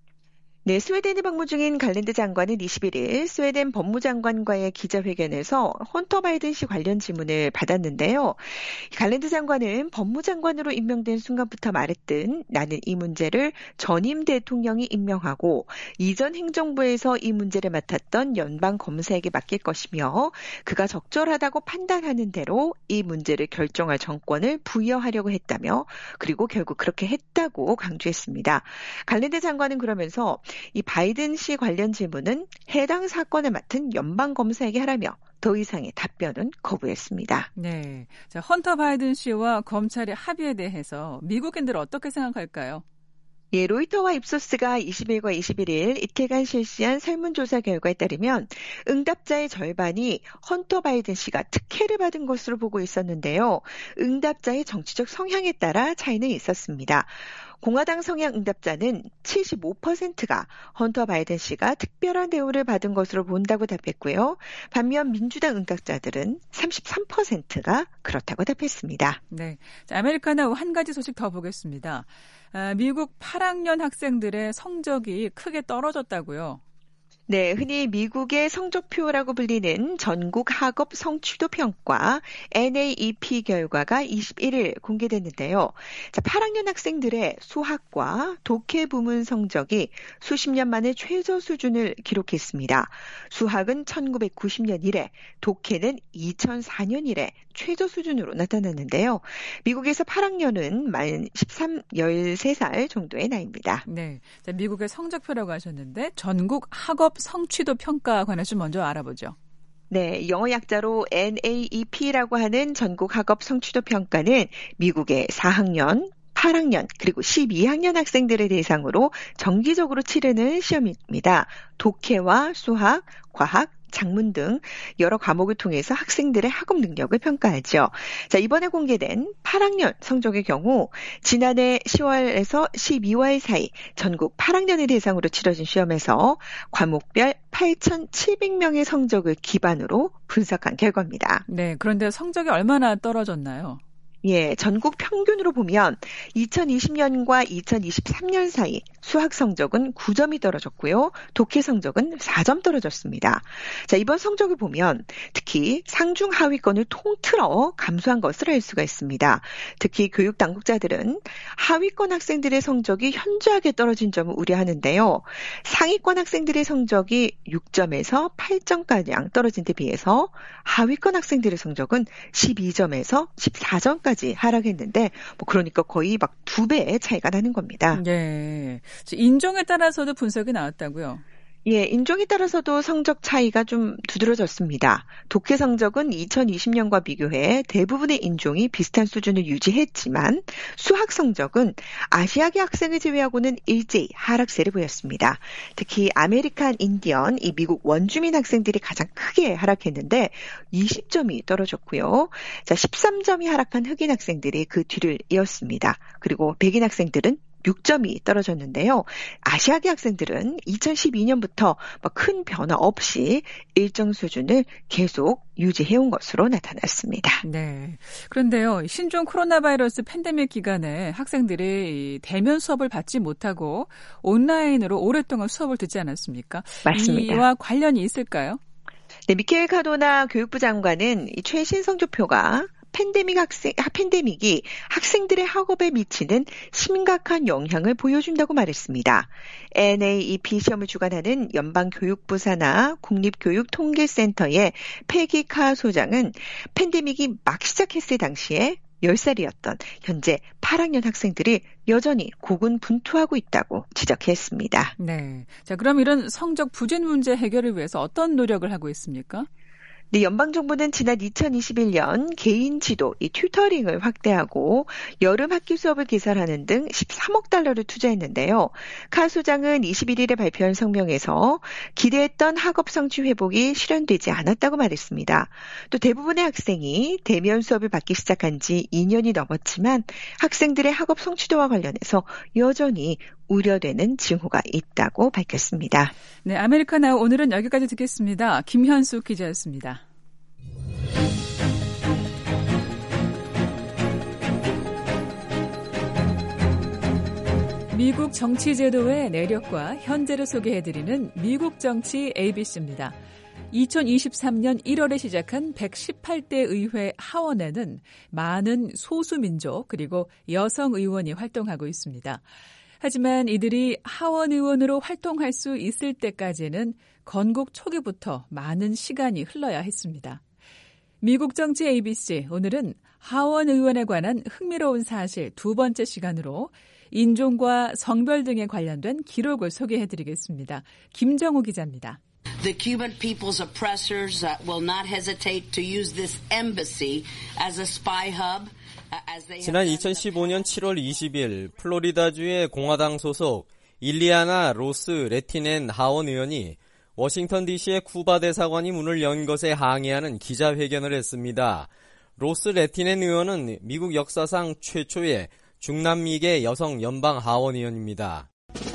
네, 스웨덴에 방문 중인 갈랜드 장관은 이십일 일 스웨덴 법무장관과의 기자회견에서 헌터 바이든 씨 관련 질문을 받았는데요. 갈랜드 장관은 법무장관으로 임명된 순간부터 말했듯 나는 이 문제를 전임 대통령이 임명하고 이전 행정부에서 이 문제를 맡았던 연방검사에게 맡길 것이며 그가 적절하다고 판단하는 대로 이 문제를 결정할 정권을 부여하려고 했다며 그리고 결국 그렇게 했다고 강조했습니다. 갈랜드 장관은 그러면서 이 바이든 씨 관련 질문은 해당 사건을 맡은 연방검사에게 하라며 더 이상의 답변은 거부했습니다. 네, 자, 헌터 바이든 씨와 검찰의 합의에 대해서 미국인들 어떻게 생각할까요? 예, 로이터와 입소스가 이십 일과 이십일 일 이틀간 실시한 설문조사 결과에 따르면 응답자의 절반이 헌터 바이든 씨가 특혜를 받은 것으로 보고 있었는데요. 응답자의 정치적 성향에 따라 차이는 있었습니다. 공화당 성향 응답자는 칠십오 퍼센트가 헌터 바이든 씨가 특별한 대우를 받은 것으로 본다고 답했고요. 반면 민주당 응답자들은 삼십삼 퍼센트가 그렇다고 답했습니다. 네, 자, 아메리카나 한 가지 소식 더 보겠습니다. 아, 미국 팔 학년 학생들의 성적이 크게 떨어졌다고요? 네, 흔히 미국의 성적표라고 불리는 전국 학업 성취도 평가 엔 에이 이 피 결과가 이십일 일 공개됐는데요. 자, 팔 학년 학생들의 수학과 독해 부문 성적이 수십 년 만에 최저 수준을 기록했습니다. 수학은 천구백구십 년 이래, 독해는 이천사 년 이래 최저 수준으로 나타났는데요. 미국에서 팔 학년은 만 십삼, 열세 살 정도의 나이입니다. 네, 자, 미국의 성적표라고 하셨는데 전국 학업 성취도 평가 관해서 좀 먼저 알아보죠. 네, 영어 약자로 엔 에이 이 피라고 하는 전국 학업 성취도 평가는 미국의 사 학년, 팔 학년 그리고 십이 학년 학생들을 대상으로 정기적으로 치르는 시험입니다. 독해와 수학, 과학, 작문 등 여러 과목을 통해서 학생들의 학업 능력을 평가하죠. 자, 이번에 공개된 팔 학년 성적의 경우 지난해 시월에서 십이월 사이 전국 팔 학년을 대상으로 치러진 시험에서 과목별 팔천칠백 명의 성적을 기반으로 분석한 결과입니다. 네, 그런데 성적이 얼마나 떨어졌나요? 예, 전국 평균으로 보면 이천이십 년과 이천이십삼 년 사이 수학 성적은 구 점이 떨어졌고요. 독해 성적은 사 점 떨어졌습니다. 자, 이번 성적을 보면 특히 상중 하위권을 통틀어 감소한 것을 알 수가 있습니다. 특히 교육 당국자들은 하위권 학생들의 성적이 현저하게 떨어진 점을 우려하는데요. 상위권 학생들의 성적이 육 점에서 팔 점가량 떨어진 데 비해서 하위권 학생들의 성적은 십이 점에서 십사 점까지 하락했는데 뭐 그러니까 거의 막 두 배의 차이가 나는 겁니다. 네. 인종에 따라서도 분석이 나왔다고요? 예, 인종에 따라서도 성적 차이가 좀 두드러졌습니다. 독해 성적은 이천이십 년과 비교해 대부분의 인종이 비슷한 수준을 유지했지만 수학 성적은 아시아계 학생을 제외하고는 일제히 하락세를 보였습니다. 특히 아메리칸 인디언, 이 미국 원주민 학생들이 가장 크게 하락했는데 이십 점이 떨어졌고요. 자, 십삼 점이 하락한 흑인 학생들이 그 뒤를 이었습니다. 그리고 백인 학생들은 육 점이 떨어졌는데요. 아시아계 학생들은 이천십이 년부터 큰 변화 없이 일정 수준을 계속 유지해온 것으로 나타났습니다. 네. 그런데요, 신종 코로나 바이러스 팬데믹 기간에 학생들이 대면 수업을 받지 못하고 온라인으로 오랫동안 수업을 듣지 않았습니까? 맞습니다. 이와 관련이 있을까요? 네, 미케일 카도나 교육부 장관은 이 최신 성적표가 팬데믹 학생, 팬데믹이 학생들의 학업에 미치는 심각한 영향을 보여준다고 말했습니다. 엔에이이피 시험을 주관하는 연방교육부 산하 국립교육통계센터의 패기 카 소장은 팬데믹이 막 시작했을 당시에 열 살이었던 현재 팔 학년 학생들이 여전히 고군분투하고 있다고 지적했습니다. 네. 자, 그럼 이런 성적 부진 문제 해결을 위해서 어떤 노력을 하고 있습니까? 네, 연방정부는 지난 이천이십일 년 개인 지도, 이 튜터링을 확대하고 여름 학기 수업을 개설하는 등 십삼억 달러를 투자했는데요. 카 소장은 이십일 일에 발표한 성명에서 기대했던 학업 성취 회복이 실현되지 않았다고 말했습니다. 또 대부분의 학생이 대면 수업을 받기 시작한 지 이 년이 넘었지만 학생들의 학업 성취도와 관련해서 여전히 우려되는 징후가 있다고 밝혔습니다. 네, 아메리카나우 오늘은 여기까지 듣겠습니다. 김현숙 기자였습니다. 미국 정치 제도의 내력과 현재를 소개해드리는 미국 정치 에이비씨입니다. 이천이십삼 년 일월에 시작한 백십팔 대 의회 하원에는 많은 소수민족 그리고 여성 의원이 활동하고 있습니다. 하지만 이들이 하원 의원으로 활동할 수 있을 때까지는 건국 초기부터 많은 시간이 흘러야 했습니다. 미국 정치 에이비씨, 오늘은 하원 의원에 관한 흥미로운 사실 두 번째 시간으로 인종과 성별 등에 관련된 기록을 소개해드리겠습니다. 김정우 기자입니다. The Cuban people's oppressors uh, will not hesitate to use this embassy as a spy hub. 지난 이천십오 년 칠월 이십일 플로리다주의 공화당 소속 일리아나 로스 레티넨 하원 의원이 워싱턴 디씨의 쿠바 대사관이 문을 연 것에 항의하는 기자회견을 했습니다. 로스 레티넨 의원은 미국 역사상 최초의 중남미계 여성 연방 하원 의원입니다.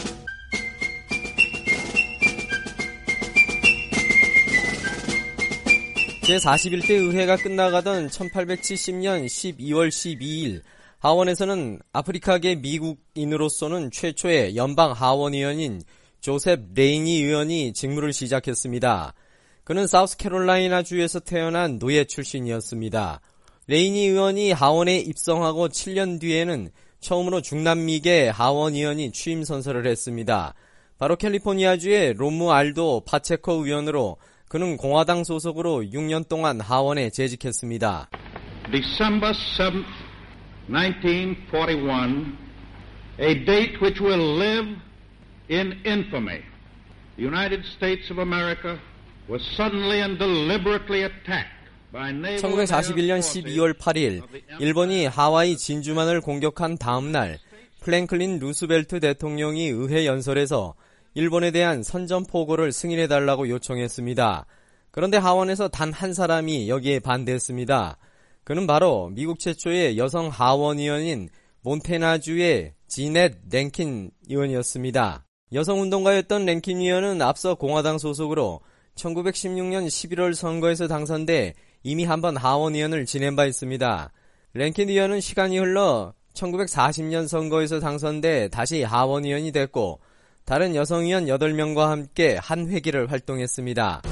제사십일 대 의회가 끝나가던 천팔백칠십 년 십이월 십이일 하원에서는 아프리카계 미국인으로서는 최초의 연방 하원의원인 조셉 레이니 의원이 직무를 시작했습니다. 그는 사우스캐롤라이나 주에서 태어난 노예 출신이었습니다. 레이니 의원이 하원에 입성하고 칠 년 뒤에는 처음으로 중남미계 하원의원이 취임 선서를 했습니다. 바로 캘리포니아주의 로무 알도 파체코 의원으로 그는 공화당 소속으로 육 년 동안 하원에 재직했습니다. December seventh, nineteen forty-one, a date which will live in infamy. The United States of America was suddenly and deliberately attacked. 천구백사십일 년 십이월 팔일 일본이 하와이 진주만을 공격한 다음 날 플랭클린 루스벨트 대통령이 의회 연설에서 일본에 대한 선전포고를 승인해달라고 요청했습니다. 그런데 하원에서 단 한 사람이 여기에 반대했습니다. 그는 바로 미국 최초의 여성 하원의원인 몬테나주의 지넷 랭킨 의원이었습니다. 여성운동가였던 랭킨 의원은 앞서 공화당 소속으로 천구백십육 년 십일월 선거에서 당선돼 이미 한번 하원의원을 지낸 바 있습니다. 랭킨 의원은 시간이 흘러 천구백사십 년 선거에서 당선돼 다시 하원 의원이 됐고 다른 여성 의원 여덟 명과 함께 한 회기를 활동했습니다.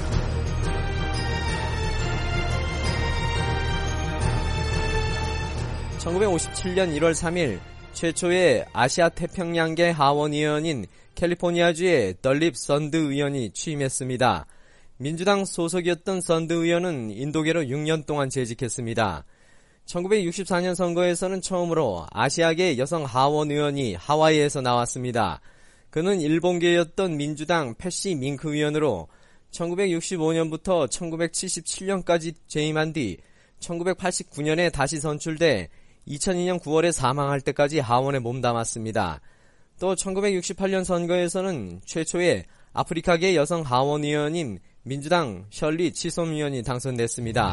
천구백오십칠 년 일월 삼일 최초의 아시아 태평양계 하원 의원인 캘리포니아주의 덜립 선드 의원이 취임했습니다. 민주당 소속이었던 선드 의원은 인도계로 육 년 동안 재직했습니다. 천구백육십사 년 선거에서는 처음으로 아시아계 여성 하원 의원이 하와이에서 나왔습니다. 그는 일본계였던 민주당 패시 밍크 의원으로 천구백육십오 년부터 천구백칠십칠 년까지 재임한 뒤 천구백팔십구 년에 다시 선출돼 이천이 년 구월에 사망할 때까지 하원에 몸담았습니다. 또 천구백육십팔 년 선거에서는 최초의 아프리카계 여성 하원 의원인 민주당 셜리 치솜 의원이 당선됐습니다.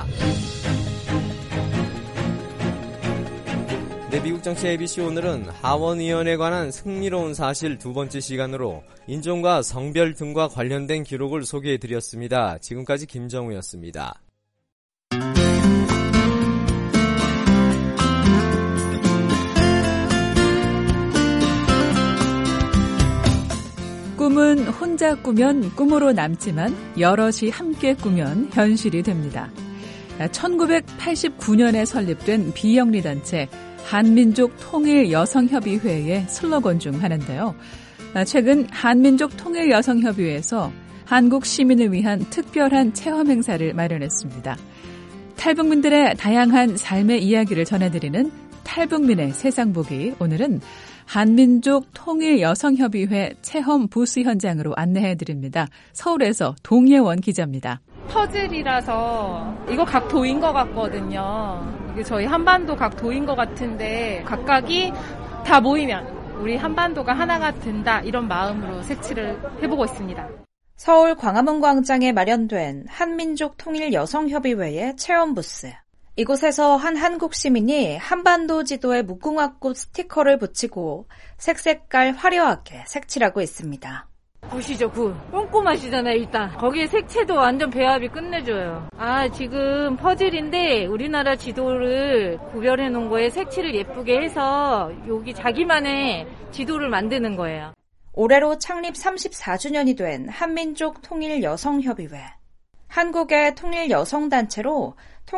네, 미국 정치 에이비씨 오늘은 하원 의원에 관한 흥미로운 사실 두 번째 시간으로 인종과 성별 등과 관련된 기록을 소개해드렸습니다. 지금까지 김정우였습니다. 꿈은 혼자 꾸면 꿈으로 남지만 여럿이 함께 꾸면 현실이 됩니다. 천구백팔십구 년에 설립된 비영리 단체 한민족 통일여성협의회의 슬로건 중 하나인데요. 최근 한민족 통일여성협의회에서 한국 시민을 위한 특별한 체험 행사를 마련했습니다. 탈북민들의 다양한 삶의 이야기를 전해드리는 탈북민의 세상보기, 오늘은 한민족 통일여성협의회 체험 부스 현장으로 안내해드립니다. 서울에서 동예원 기자입니다. 퍼즐이라서 이거 각 도인 것 같거든요. 이게 저희 한반도 각 도인 것 같은데 각각이 다 모이면 우리 한반도가 하나가 된다, 이런 마음으로 색칠을 해보고 있습니다. 서울 광화문 광장에 마련된 한민족 통일여성협의회의 체험 부스. 이곳에서 한 한국 시민이 한반도 지도에 무궁화꽃 스티커를 붙이고 색색깔 화려하게 색칠하고 있습니다. 굿이죠, 굿. 꼼꼼하시잖아요, 일단. 거기에 색채도 완전 배합이 끝내줘요. 아, 지금 퍼즐인데 우리나라 지도를 구별해 놓은 거에 색칠을 예쁘게 해서 여기 자기만의 지도를 만드는 거예요. 올해로 창립 삼십사 주년이 된 한민족 통일여성협의회. 한국의 통일여성단체로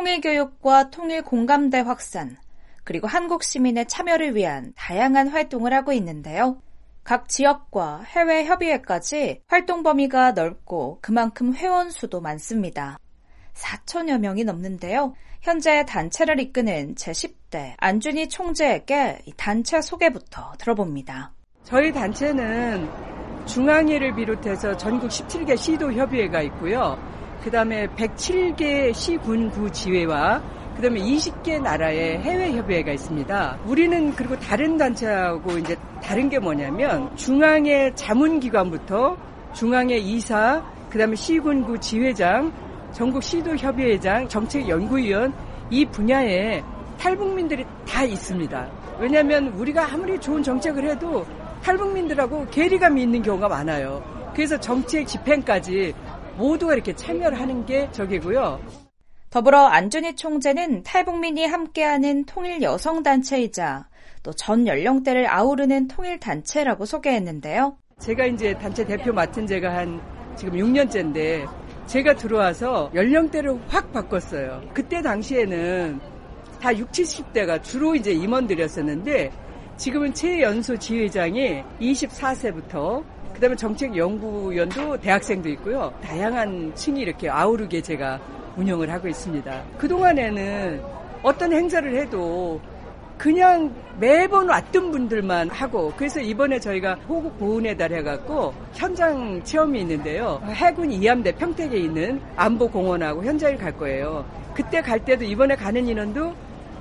통일교육과 통일공감대 확산, 그리고 한국 시민의 참여를 위한 다양한 활동을 하고 있는데요. 각 지역과 해외 협의회까지 활동 범위가 넓고 그만큼 회원 수도 많습니다. 사천여 명이 넘는데요. 현재 단체를 이끄는 제십 대 안준희 총재에게 이 단체 소개부터 들어봅니다. 저희 단체는 중앙회를 비롯해서 전국 십칠 개 시도협의회가 있고요. 그 다음에 백칠 개 시군구 지회와 그 다음에 이십 개 나라의 해외협의회가 있습니다. 우리는 그리고 다른 단체하고 이제 다른 게 뭐냐면 중앙의 자문기관부터 중앙의 이사, 그 다음에 시군구 지회장, 전국 시도협의회장, 정책연구위원, 이 분야에 탈북민들이 다 있습니다. 왜냐하면 우리가 아무리 좋은 정책을 해도 탈북민들하고 괴리감이 있는 경우가 많아요. 그래서 정책 집행까지 모두가 이렇게 참여를 하는 게 저기고요. 더불어 안준희 총재는 탈북민이 함께하는 통일여성단체이자 또 전 연령대를 아우르는 통일단체라고 소개했는데요. 제가 이제 단체 대표 맡은 지가 한 지금 육 년째인데 제가 들어와서 연령대를 확 바꿨어요. 그때 당시에는 다 육십, 칠십 대가 주로 이제 임원들이었었는데 지금은 최연소 지회장이 이십사 세부터 그다음에 정책연구위원도 대학생도 있고요. 다양한 층이 이렇게 아우르게 제가 운영을 하고 있습니다. 그동안에는 어떤 행사를 해도 그냥 매번 왔던 분들만 하고, 그래서 이번에 저희가 호국 보훈의 달 해갖고 현장 체험이 있는데요. 해군 이함대 평택에 있는 안보공원하고 현장을 갈 거예요. 그때 갈 때도 이번에 가는 인원도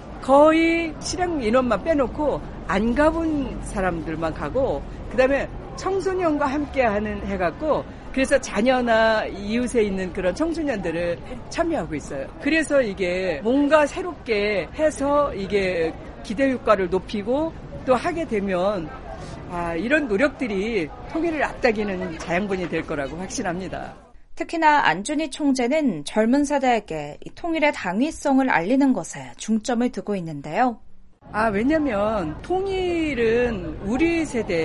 거의 실행 인원만 빼놓고 안 가본 사람들만 가고, 그 다음에 청소년과 함께하는 해갖고 그래서 자녀나 이웃에 있는 그런 청소년들을 참여하고 있어요. 그래서 이게 뭔가 새롭게 해서 이게 기대 효과를 높이고 또 하게 되면 아, 이런 노력들이 통일을 앞당기는 자양분이 될 거라고 확신합니다. 특히나 안준희 총재는 젊은 세대에게 이 통일의 당위성을 알리는 것에 중점을 두고 있는데요. 아, 왜냐면 통일은 우리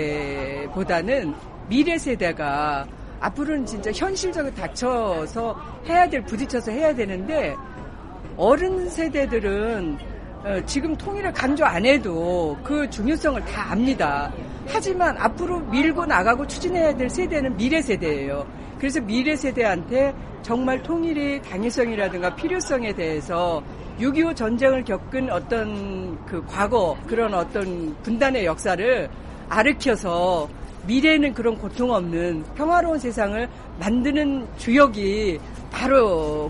세대보다는 미래 세대가 앞으로는 진짜 현실적으로 닥쳐서 해야 될, 부딪혀서 해야 되는데 어른 세대들은 지금 통일을 강조 안 해도 그 중요성을 다 압니다. 하지만 앞으로 밀고 나가고 추진해야 될 세대는 미래 세대예요. 그래서 미래 세대한테 정말 통일의 당위성이라든가 필요성에 대해서 육이오 전쟁을 겪은 어떤 그 과거, 그런 어떤 분단의 역사를 아르켜서 미래에는 그런 고통 없는 평화로운 세상을 만드는 주역이 바로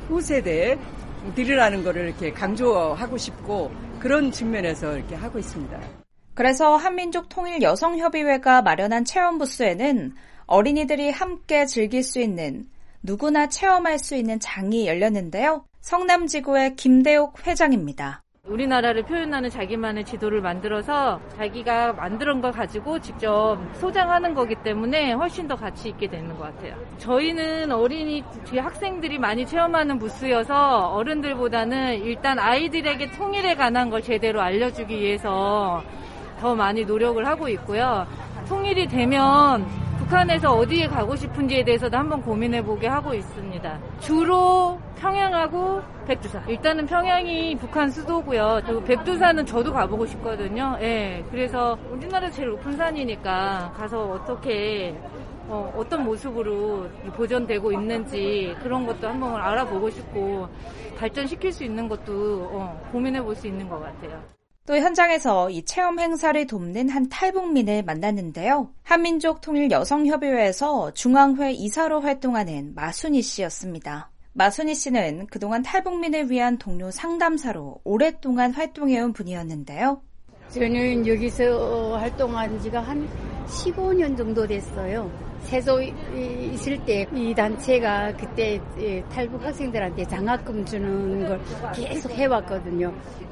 후세대들이라는 거를 이렇게 강조하고 싶고 그런 측면에서 이렇게 하고 있습니다. 그래서 한민족 통일 여성협의회가 마련한 체험 부스에는 어린이들이 함께 즐길 수 있는 누구나 체험할 수 있는 장이 열렸는데요. 성남지구의 김대옥 회장입니다. 우리나라를 표현하는 자기만의 지도를 만들어서 자기가 만든 걸 가지고 직접 소장하는 거기 때문에 훨씬 더 가치 있게 되는 것 같아요. 저희는 어린이 학생들이 많이 체험하는 부스여서 어른들보다는 일단 아이들에게 통일에 관한 걸 제대로 알려주기 위해서 더 많이 노력을 하고 있고요. 통일이 되면 북한에서 어디에 가고 싶은지에 대해서도 한번 고민해보게 하고 있습니다. 주로 평양하고 백두산. 일단은 평양이 북한 수도고요. 그리고 백두산은 저도 가보고 싶거든요. 예, 그래서 우리나라 제일 높은 산이니까 가서 어떻게 어, 어떤 모습으로 보존되고 있는지 그런 것도 한번 알아보고 싶고 발전시킬 수 있는 것도 어, 고민해볼 수 있는 것 같아요. 또 현장에서 이 체험 행사를 돕는 한 탈북민을 만났는데요. 한민족 통일 여성협의회에서 중앙회 이사로 활동하는 마순희 씨였습니다. 마순희 씨는 그동안 탈북민을 위한 동료 상담사로 오랫동안 활동해온 분이었는데요. 저는 여기서 활동한 지가 한 십오 년 정도 됐어요. 세소 있을 때 이 단체가 그때 탈북 학생들한테 장학금 주는 걸 계속 해왔거든요.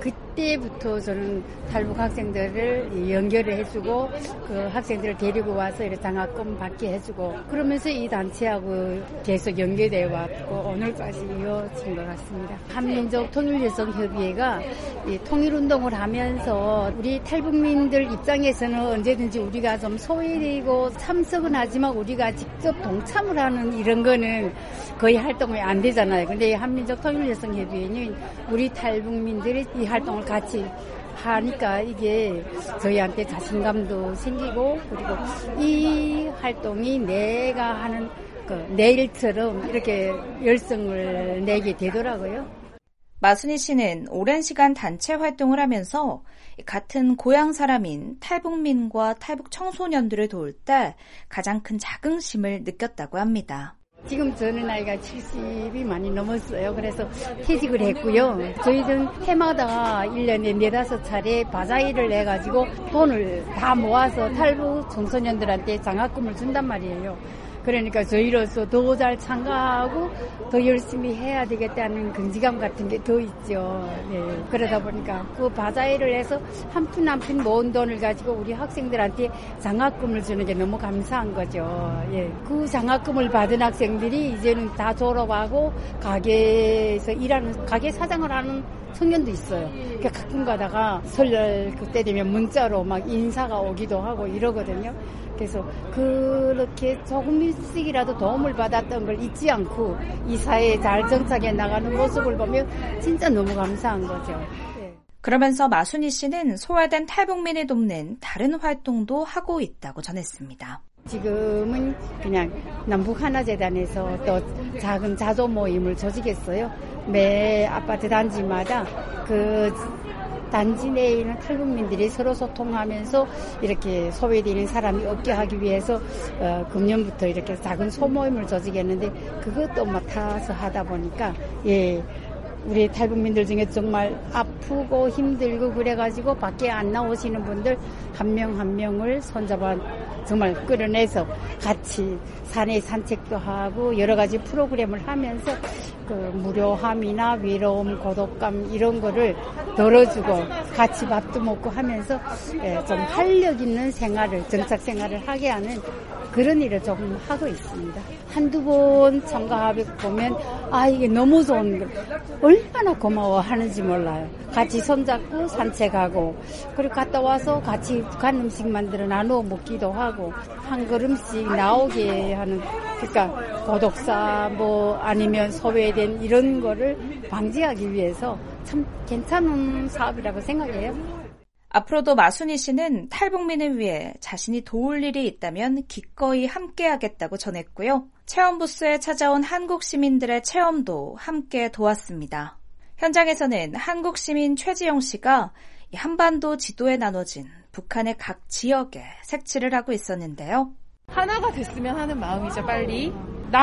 그때부터 저는 탈북 학생들을 연결을 해주고 그 학생들을 데리고 와서 이렇게 장학금 받게 해주고 그러면서 이 단체하고 계속 연결돼 왔고 오늘까지 이어진 것 같습니다. 한민족 통일여성협의회가 통일운동을 하면서 우리 탈북민들 입장에서는 언제든지 우리가 좀 소외되고 참석은 하지만 우리가 직접 동참을 하는 이런 거는 거의 활동이 안 되잖아요. 근데 한민족 통일여성협의회는 우리 탈북민들이 이 활동을 같이 하니까 이게 저희한테 자신감도 생기고 그리고 이 활동이 내가 하는 그 내 일처럼 이렇게 열성을 내게 되더라고요. 마순희 씨는 오랜 시간 단체 활동을 하면서 같은 고향 사람인 탈북민과 탈북 청소년들을 도울 때 가장 큰 자긍심을 느꼈다고 합니다. 지금 저는 나이가 칠십이 많이 넘었어요. 그래서 퇴직을 했고요. 저희는 해마다 일 년에 네다섯 차례 바자회를 해가지고 돈을 다 모아서 탈북 청소년들한테 장학금을 준단 말이에요. 그러니까 저희로서 더 잘 참가하고 더 열심히 해야 되겠다는 긍지감 같은 게 더 있죠. 네. 그러다 보니까 그 바자회를 해서 한 푼 한 푼 모은 돈을 가지고 우리 학생들한테 장학금을 주는 게 너무 감사한 거죠. 예. 그 장학금을 받은 학생들이 이제는 다 졸업하고 가게에서 일하는 가게 사장을 하는 청년도 있어요. 그러니까 가끔 가다가 설날 그때 되면 문자로 막 인사가 오기도 하고 이러거든요. 그래서 그렇게 조금씩이라도 도움을 받았던 걸 잊지 않고 이 사회에 잘 정착해 나가는 모습을 보면 진짜 너무 감사한 거죠. 네. 그러면서 마순희 씨는 소외된 탈북민을 돕는 다른 활동도 하고 있다고 전했습니다. 지금은 그냥 남북하나재단에서 또 작은 자조 모임을 조직했어요. 매 아파트 단지마다 그 단지 내에 있는 탈북민들이 서로 소통하면서 이렇게 소외되는 사람이 없게 하기 위해서 어, 금년부터 이렇게 작은 소모임을 조직했는데 그것도 맡아서 하다 보니까 예 우리 탈북민들 중에 정말 아프고 힘들고 그래가지고 밖에 안 나오시는 분들 한 명 한 명을 손잡아 정말 끌어내서 같이 산에 산책도 하고 여러 가지 프로그램을 하면서 그 무료함이나 외로움, 고독감 이런 거를 덜어주고 같이 밥도 먹고 하면서 좀 활력 있는 생활을 정착 생활을 하게 하는 그런 일을 조금 하고 있습니다. 한두 번 참가하고 보면 아 이게 너무 좋은 거 얼마나 고마워하는지 몰라요. 같이 손잡고 산책하고 그리고 갔다 와서 같이 북한 음식 만들어 나누어 먹기도 하고 한 그릇씩 나오게 하는 그러니까 고독사 뭐 아니면 소외된 이런 거를 방지하기 위해서 참 괜찮은 사업이라고 생각해요. 앞으로도 마순희 씨는 탈북민을 위해 자신이 도울 일이 있다면 기꺼이 함께하겠다고 전했고요. 체험부스에 찾아온 한국 시민들의 체험도 함께 도왔습니다. 현장에서는 한국 시민 최지영 씨가 한반도 지도에 나눠진 북한의 각 지역에 색칠을 하고 있었는데요. 하나가 됐으면 하는 마음이죠, 빨리.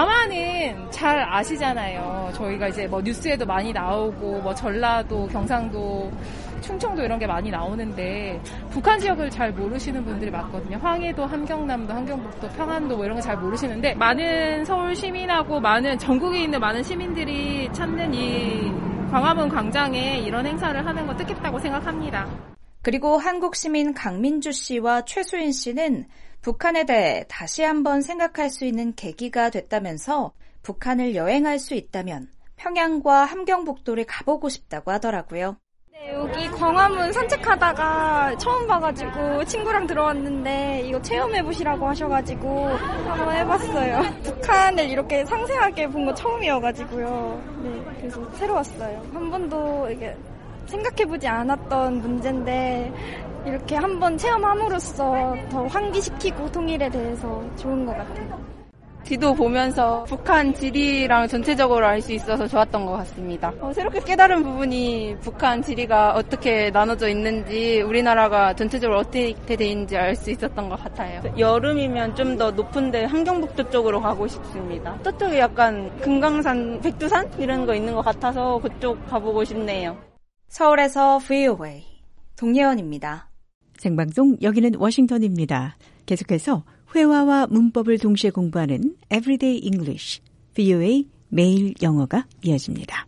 남한은 잘 아시잖아요. 저희가 이제 뭐 뉴스에도 많이 나오고 뭐 전라도, 경상도, 충청도 이런 게 많이 나오는데 북한 지역을 잘 모르시는 분들이 많거든요. 황해도, 함경남도, 함경북도, 평안도 뭐 이런 거 잘 모르시는데 많은 서울 시민하고 많은 전국에 있는 많은 시민들이 찾는 이 광화문 광장에 이런 행사를 하는 거 뜻깊다고 생각합니다. 그리고 한국 시민 강민주 씨와 최수인 씨는 북한에 대해 다시 한번 생각할 수 있는 계기가 됐다면서 북한을 여행할 수 있다면 평양과 함경북도를 가보고 싶다고 하더라고요. 네, 여기 광화문 산책하다가 처음 봐가지고 친구랑 들어왔는데 이거 체험해보시라고 하셔가지고 한번 해봤어요. 북한을 이렇게 상세하게 본 거 처음이어가지고요. 네, 그래서 새로 왔어요. 한 번도 이게 생각해보지 않았던 문제인데 이렇게 한번 체험함으로써 더 환기시키고 통일에 대해서 좋은 것 같아요. 지도 보면서 북한 지리랑 전체적으로 알 수 있어서 좋았던 것 같습니다. 어, 새롭게 깨달은 부분이 북한 지리가 어떻게 나눠져 있는지 우리나라가 전체적으로 어떻게 돼 있는지 알 수 있었던 것 같아요. 여름이면 좀 더 높은데 함경북도 쪽으로 가고 싶습니다. 저쪽에 약간 금강산, 백두산 이런 거 있는 것 같아서 그쪽 가보고 싶네요. 서울에서 브이오에이 동예원입니다. 생방송 여기는 워싱턴입니다. 계속해서 회화와 문법을 동시에 공부하는 Everyday English, 브이오에이 매일 영어가 이어집니다.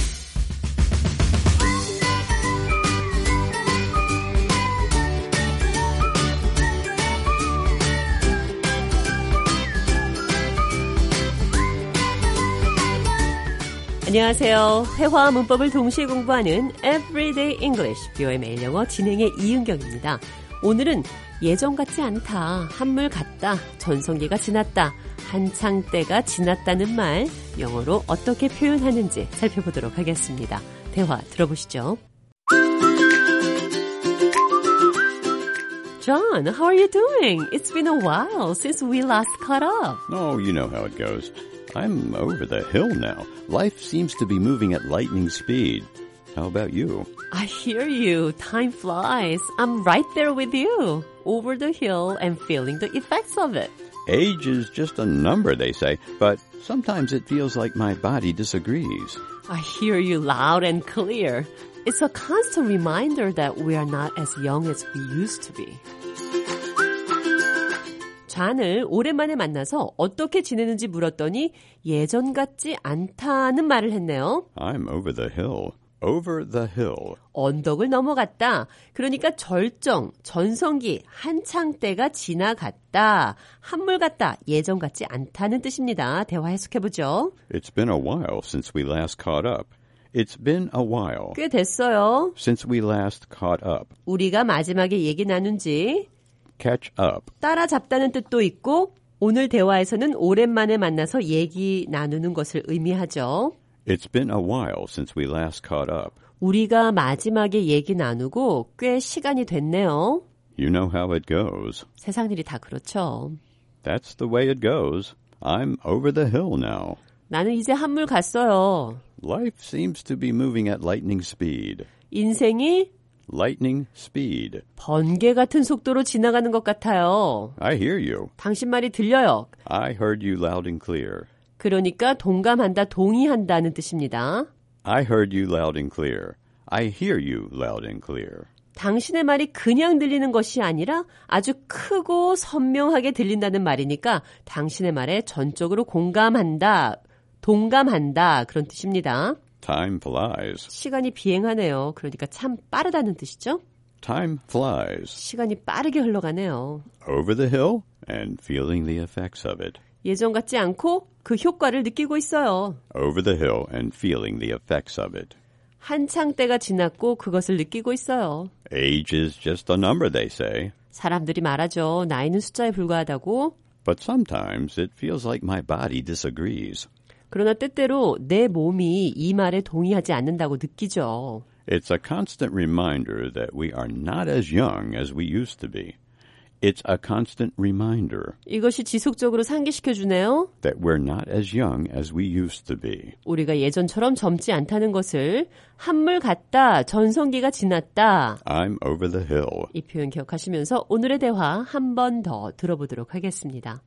안녕하세요. 회화와 문법을 동시에 공부하는 Everyday English, 브이오에이 매일 영어 진행의 이은경입니다. 오늘은 예전 같지 않다, 한물 갔다, 전성기가 지났다, 한창 때가 지났다는 말 영어로 어떻게 표현하는지 살펴보도록 하겠습니다. 대화 들어보시죠. John, how are you doing? It's been a while since we last caught up. Oh, you know how it goes. I'm over the hill now. Life seems to be moving at lightning speed. How about you? I hear you. Time flies. I'm right there with you. Over the hill and feeling the effects of it. Age is just a number, they say, but sometimes it feels like my body disagrees. I hear you loud and clear. It's a constant reminder that we are not as young as we used to be. 잔을 오랜만에 만나서 어떻게 지내는지 물었더니 예전 같지 않다는 말을 했네요. I'm over the hill. Over the hill. 언덕을 넘어갔다. 그러니까 절정, 전성기, 한창 때가 지나갔다. 한물 같다. 예전 같지 않다는 뜻입니다. 대화 해석해보죠. It's been a while since we last caught up. It's been a while. 꽤 됐어요. Since we last caught up. 우리가 마지막에 얘기 나눈 지 catch up. 따라잡다는 뜻도 있고 오늘 대화에서는 오랜만에 만나서 얘기 나누는 것을 의미하죠. It's been a while since we last caught up. 우리가 마지막에 얘기 나누고 꽤 시간이 됐네요. You know how it goes. 세상 일이 다 그렇죠. That's the way it goes. I'm over the hill now. 나는 이제 한물 갔어요. Life seems to be moving at lightning speed. 인생이 lightning speed. 번개 같은 속도로 지나가는 것 같아요. I hear you. 당신 말이 들려요. I heard you loud and clear. 그러니까 동감한다, 동의한다는 뜻입니다. I heard you loud and clear. I hear you loud and clear. 당신의 말이 그냥 들리는 것이 아니라 아주 크고 선명하게 들린다는 말이니까 당신의 말에 전적으로 공감한다, 동감한다 그런 뜻입니다. Time flies. 시간이 비행하네요. 그러니까 참 빠르다는 뜻이죠. Time flies. 시간이 빠르게 흘러가네요. Over the hill and feeling the effects of it. 예전 같지 않고 그 효과를 느끼고 있어요. Over the hill and feeling the effects of it. 한창 때가 지났고 그것을 느끼고 있어요. Age is just a number, they say. 사람들이 말하죠. 나이는 숫자에 불과하다고. But sometimes it feels like my body disagrees. 그러나 때때로 내 몸이 이 말에 동의하지 않는다고 느끼죠. It's a constant reminder that we are not as young as we used to be. It's a constant reminder. 이것이 지속적으로 상기시켜주네요. That we're not as young as we used to be. 우리가 예전처럼 젊지 않다는 것을 한물 갔다, 전성기가 지났다. I'm over the hill. 이 표현 기억하시면서 오늘의 대화 한 번 더 들어보도록 하겠습니다.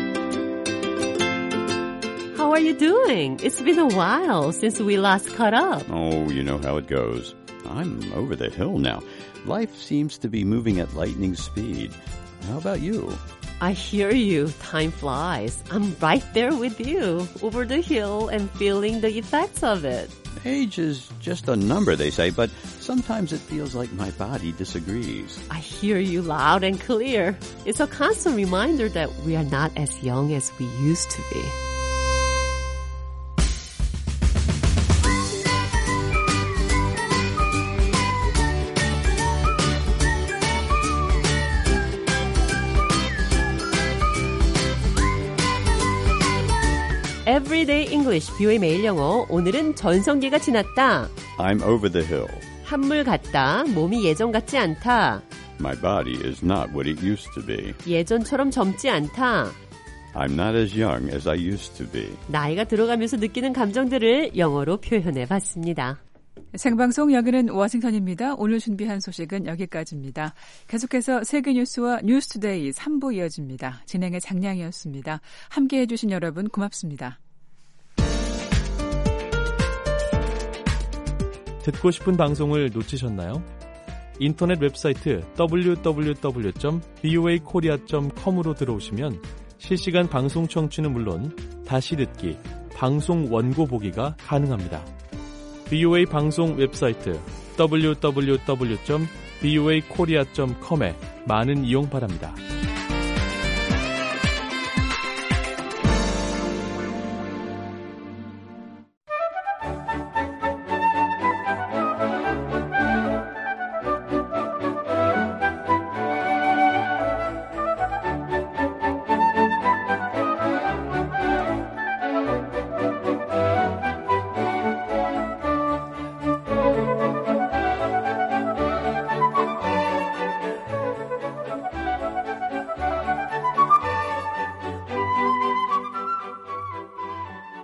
How are you doing? It's been a while since we last caught up. Oh, you know how it goes. I'm over the hill now. Life seems to be moving at lightning speed. How about you? I hear you. Time flies. I'm right there with you, over the hill and feeling the effects of it. Age is just a number, they say, but sometimes it feels like my body disagrees. I hear you loud and clear. It's a constant reminder that we are not as young as we used to be. Everyday English, 비오의 매일 영어. 오늘은 전성기가 지났다. I'm over the hill. 한물 같다. 몸이 예전 같지 않다. My body is not what it used to be. 예전처럼 젊지 않다. I'm not as young as I used to be. 나이가 들어가면서 느끼는 감정들을 영어로 표현해 봤습니다. 생방송 여기는 워싱턴입니다. 오늘 준비한 소식은 여기까지입니다. 계속해서 세계 뉴스와 뉴스투데이 삼 부 이어집니다. 진행의 장량이었습니다. 함께해 주신 여러분 고맙습니다. 듣고 싶은 방송을 놓치셨나요? 인터넷 웹사이트 더블유 더블유 더블유 점 비오에이 코리아 점 컴으로 들어오시면 실시간 방송 청취는 물론 다시 듣기, 방송 원고 보기가 가능합니다. 비오에이 방송 웹사이트 더블유 더블유 더블유 점 비오에이 코리아 점 컴에 많은 이용 바랍니다.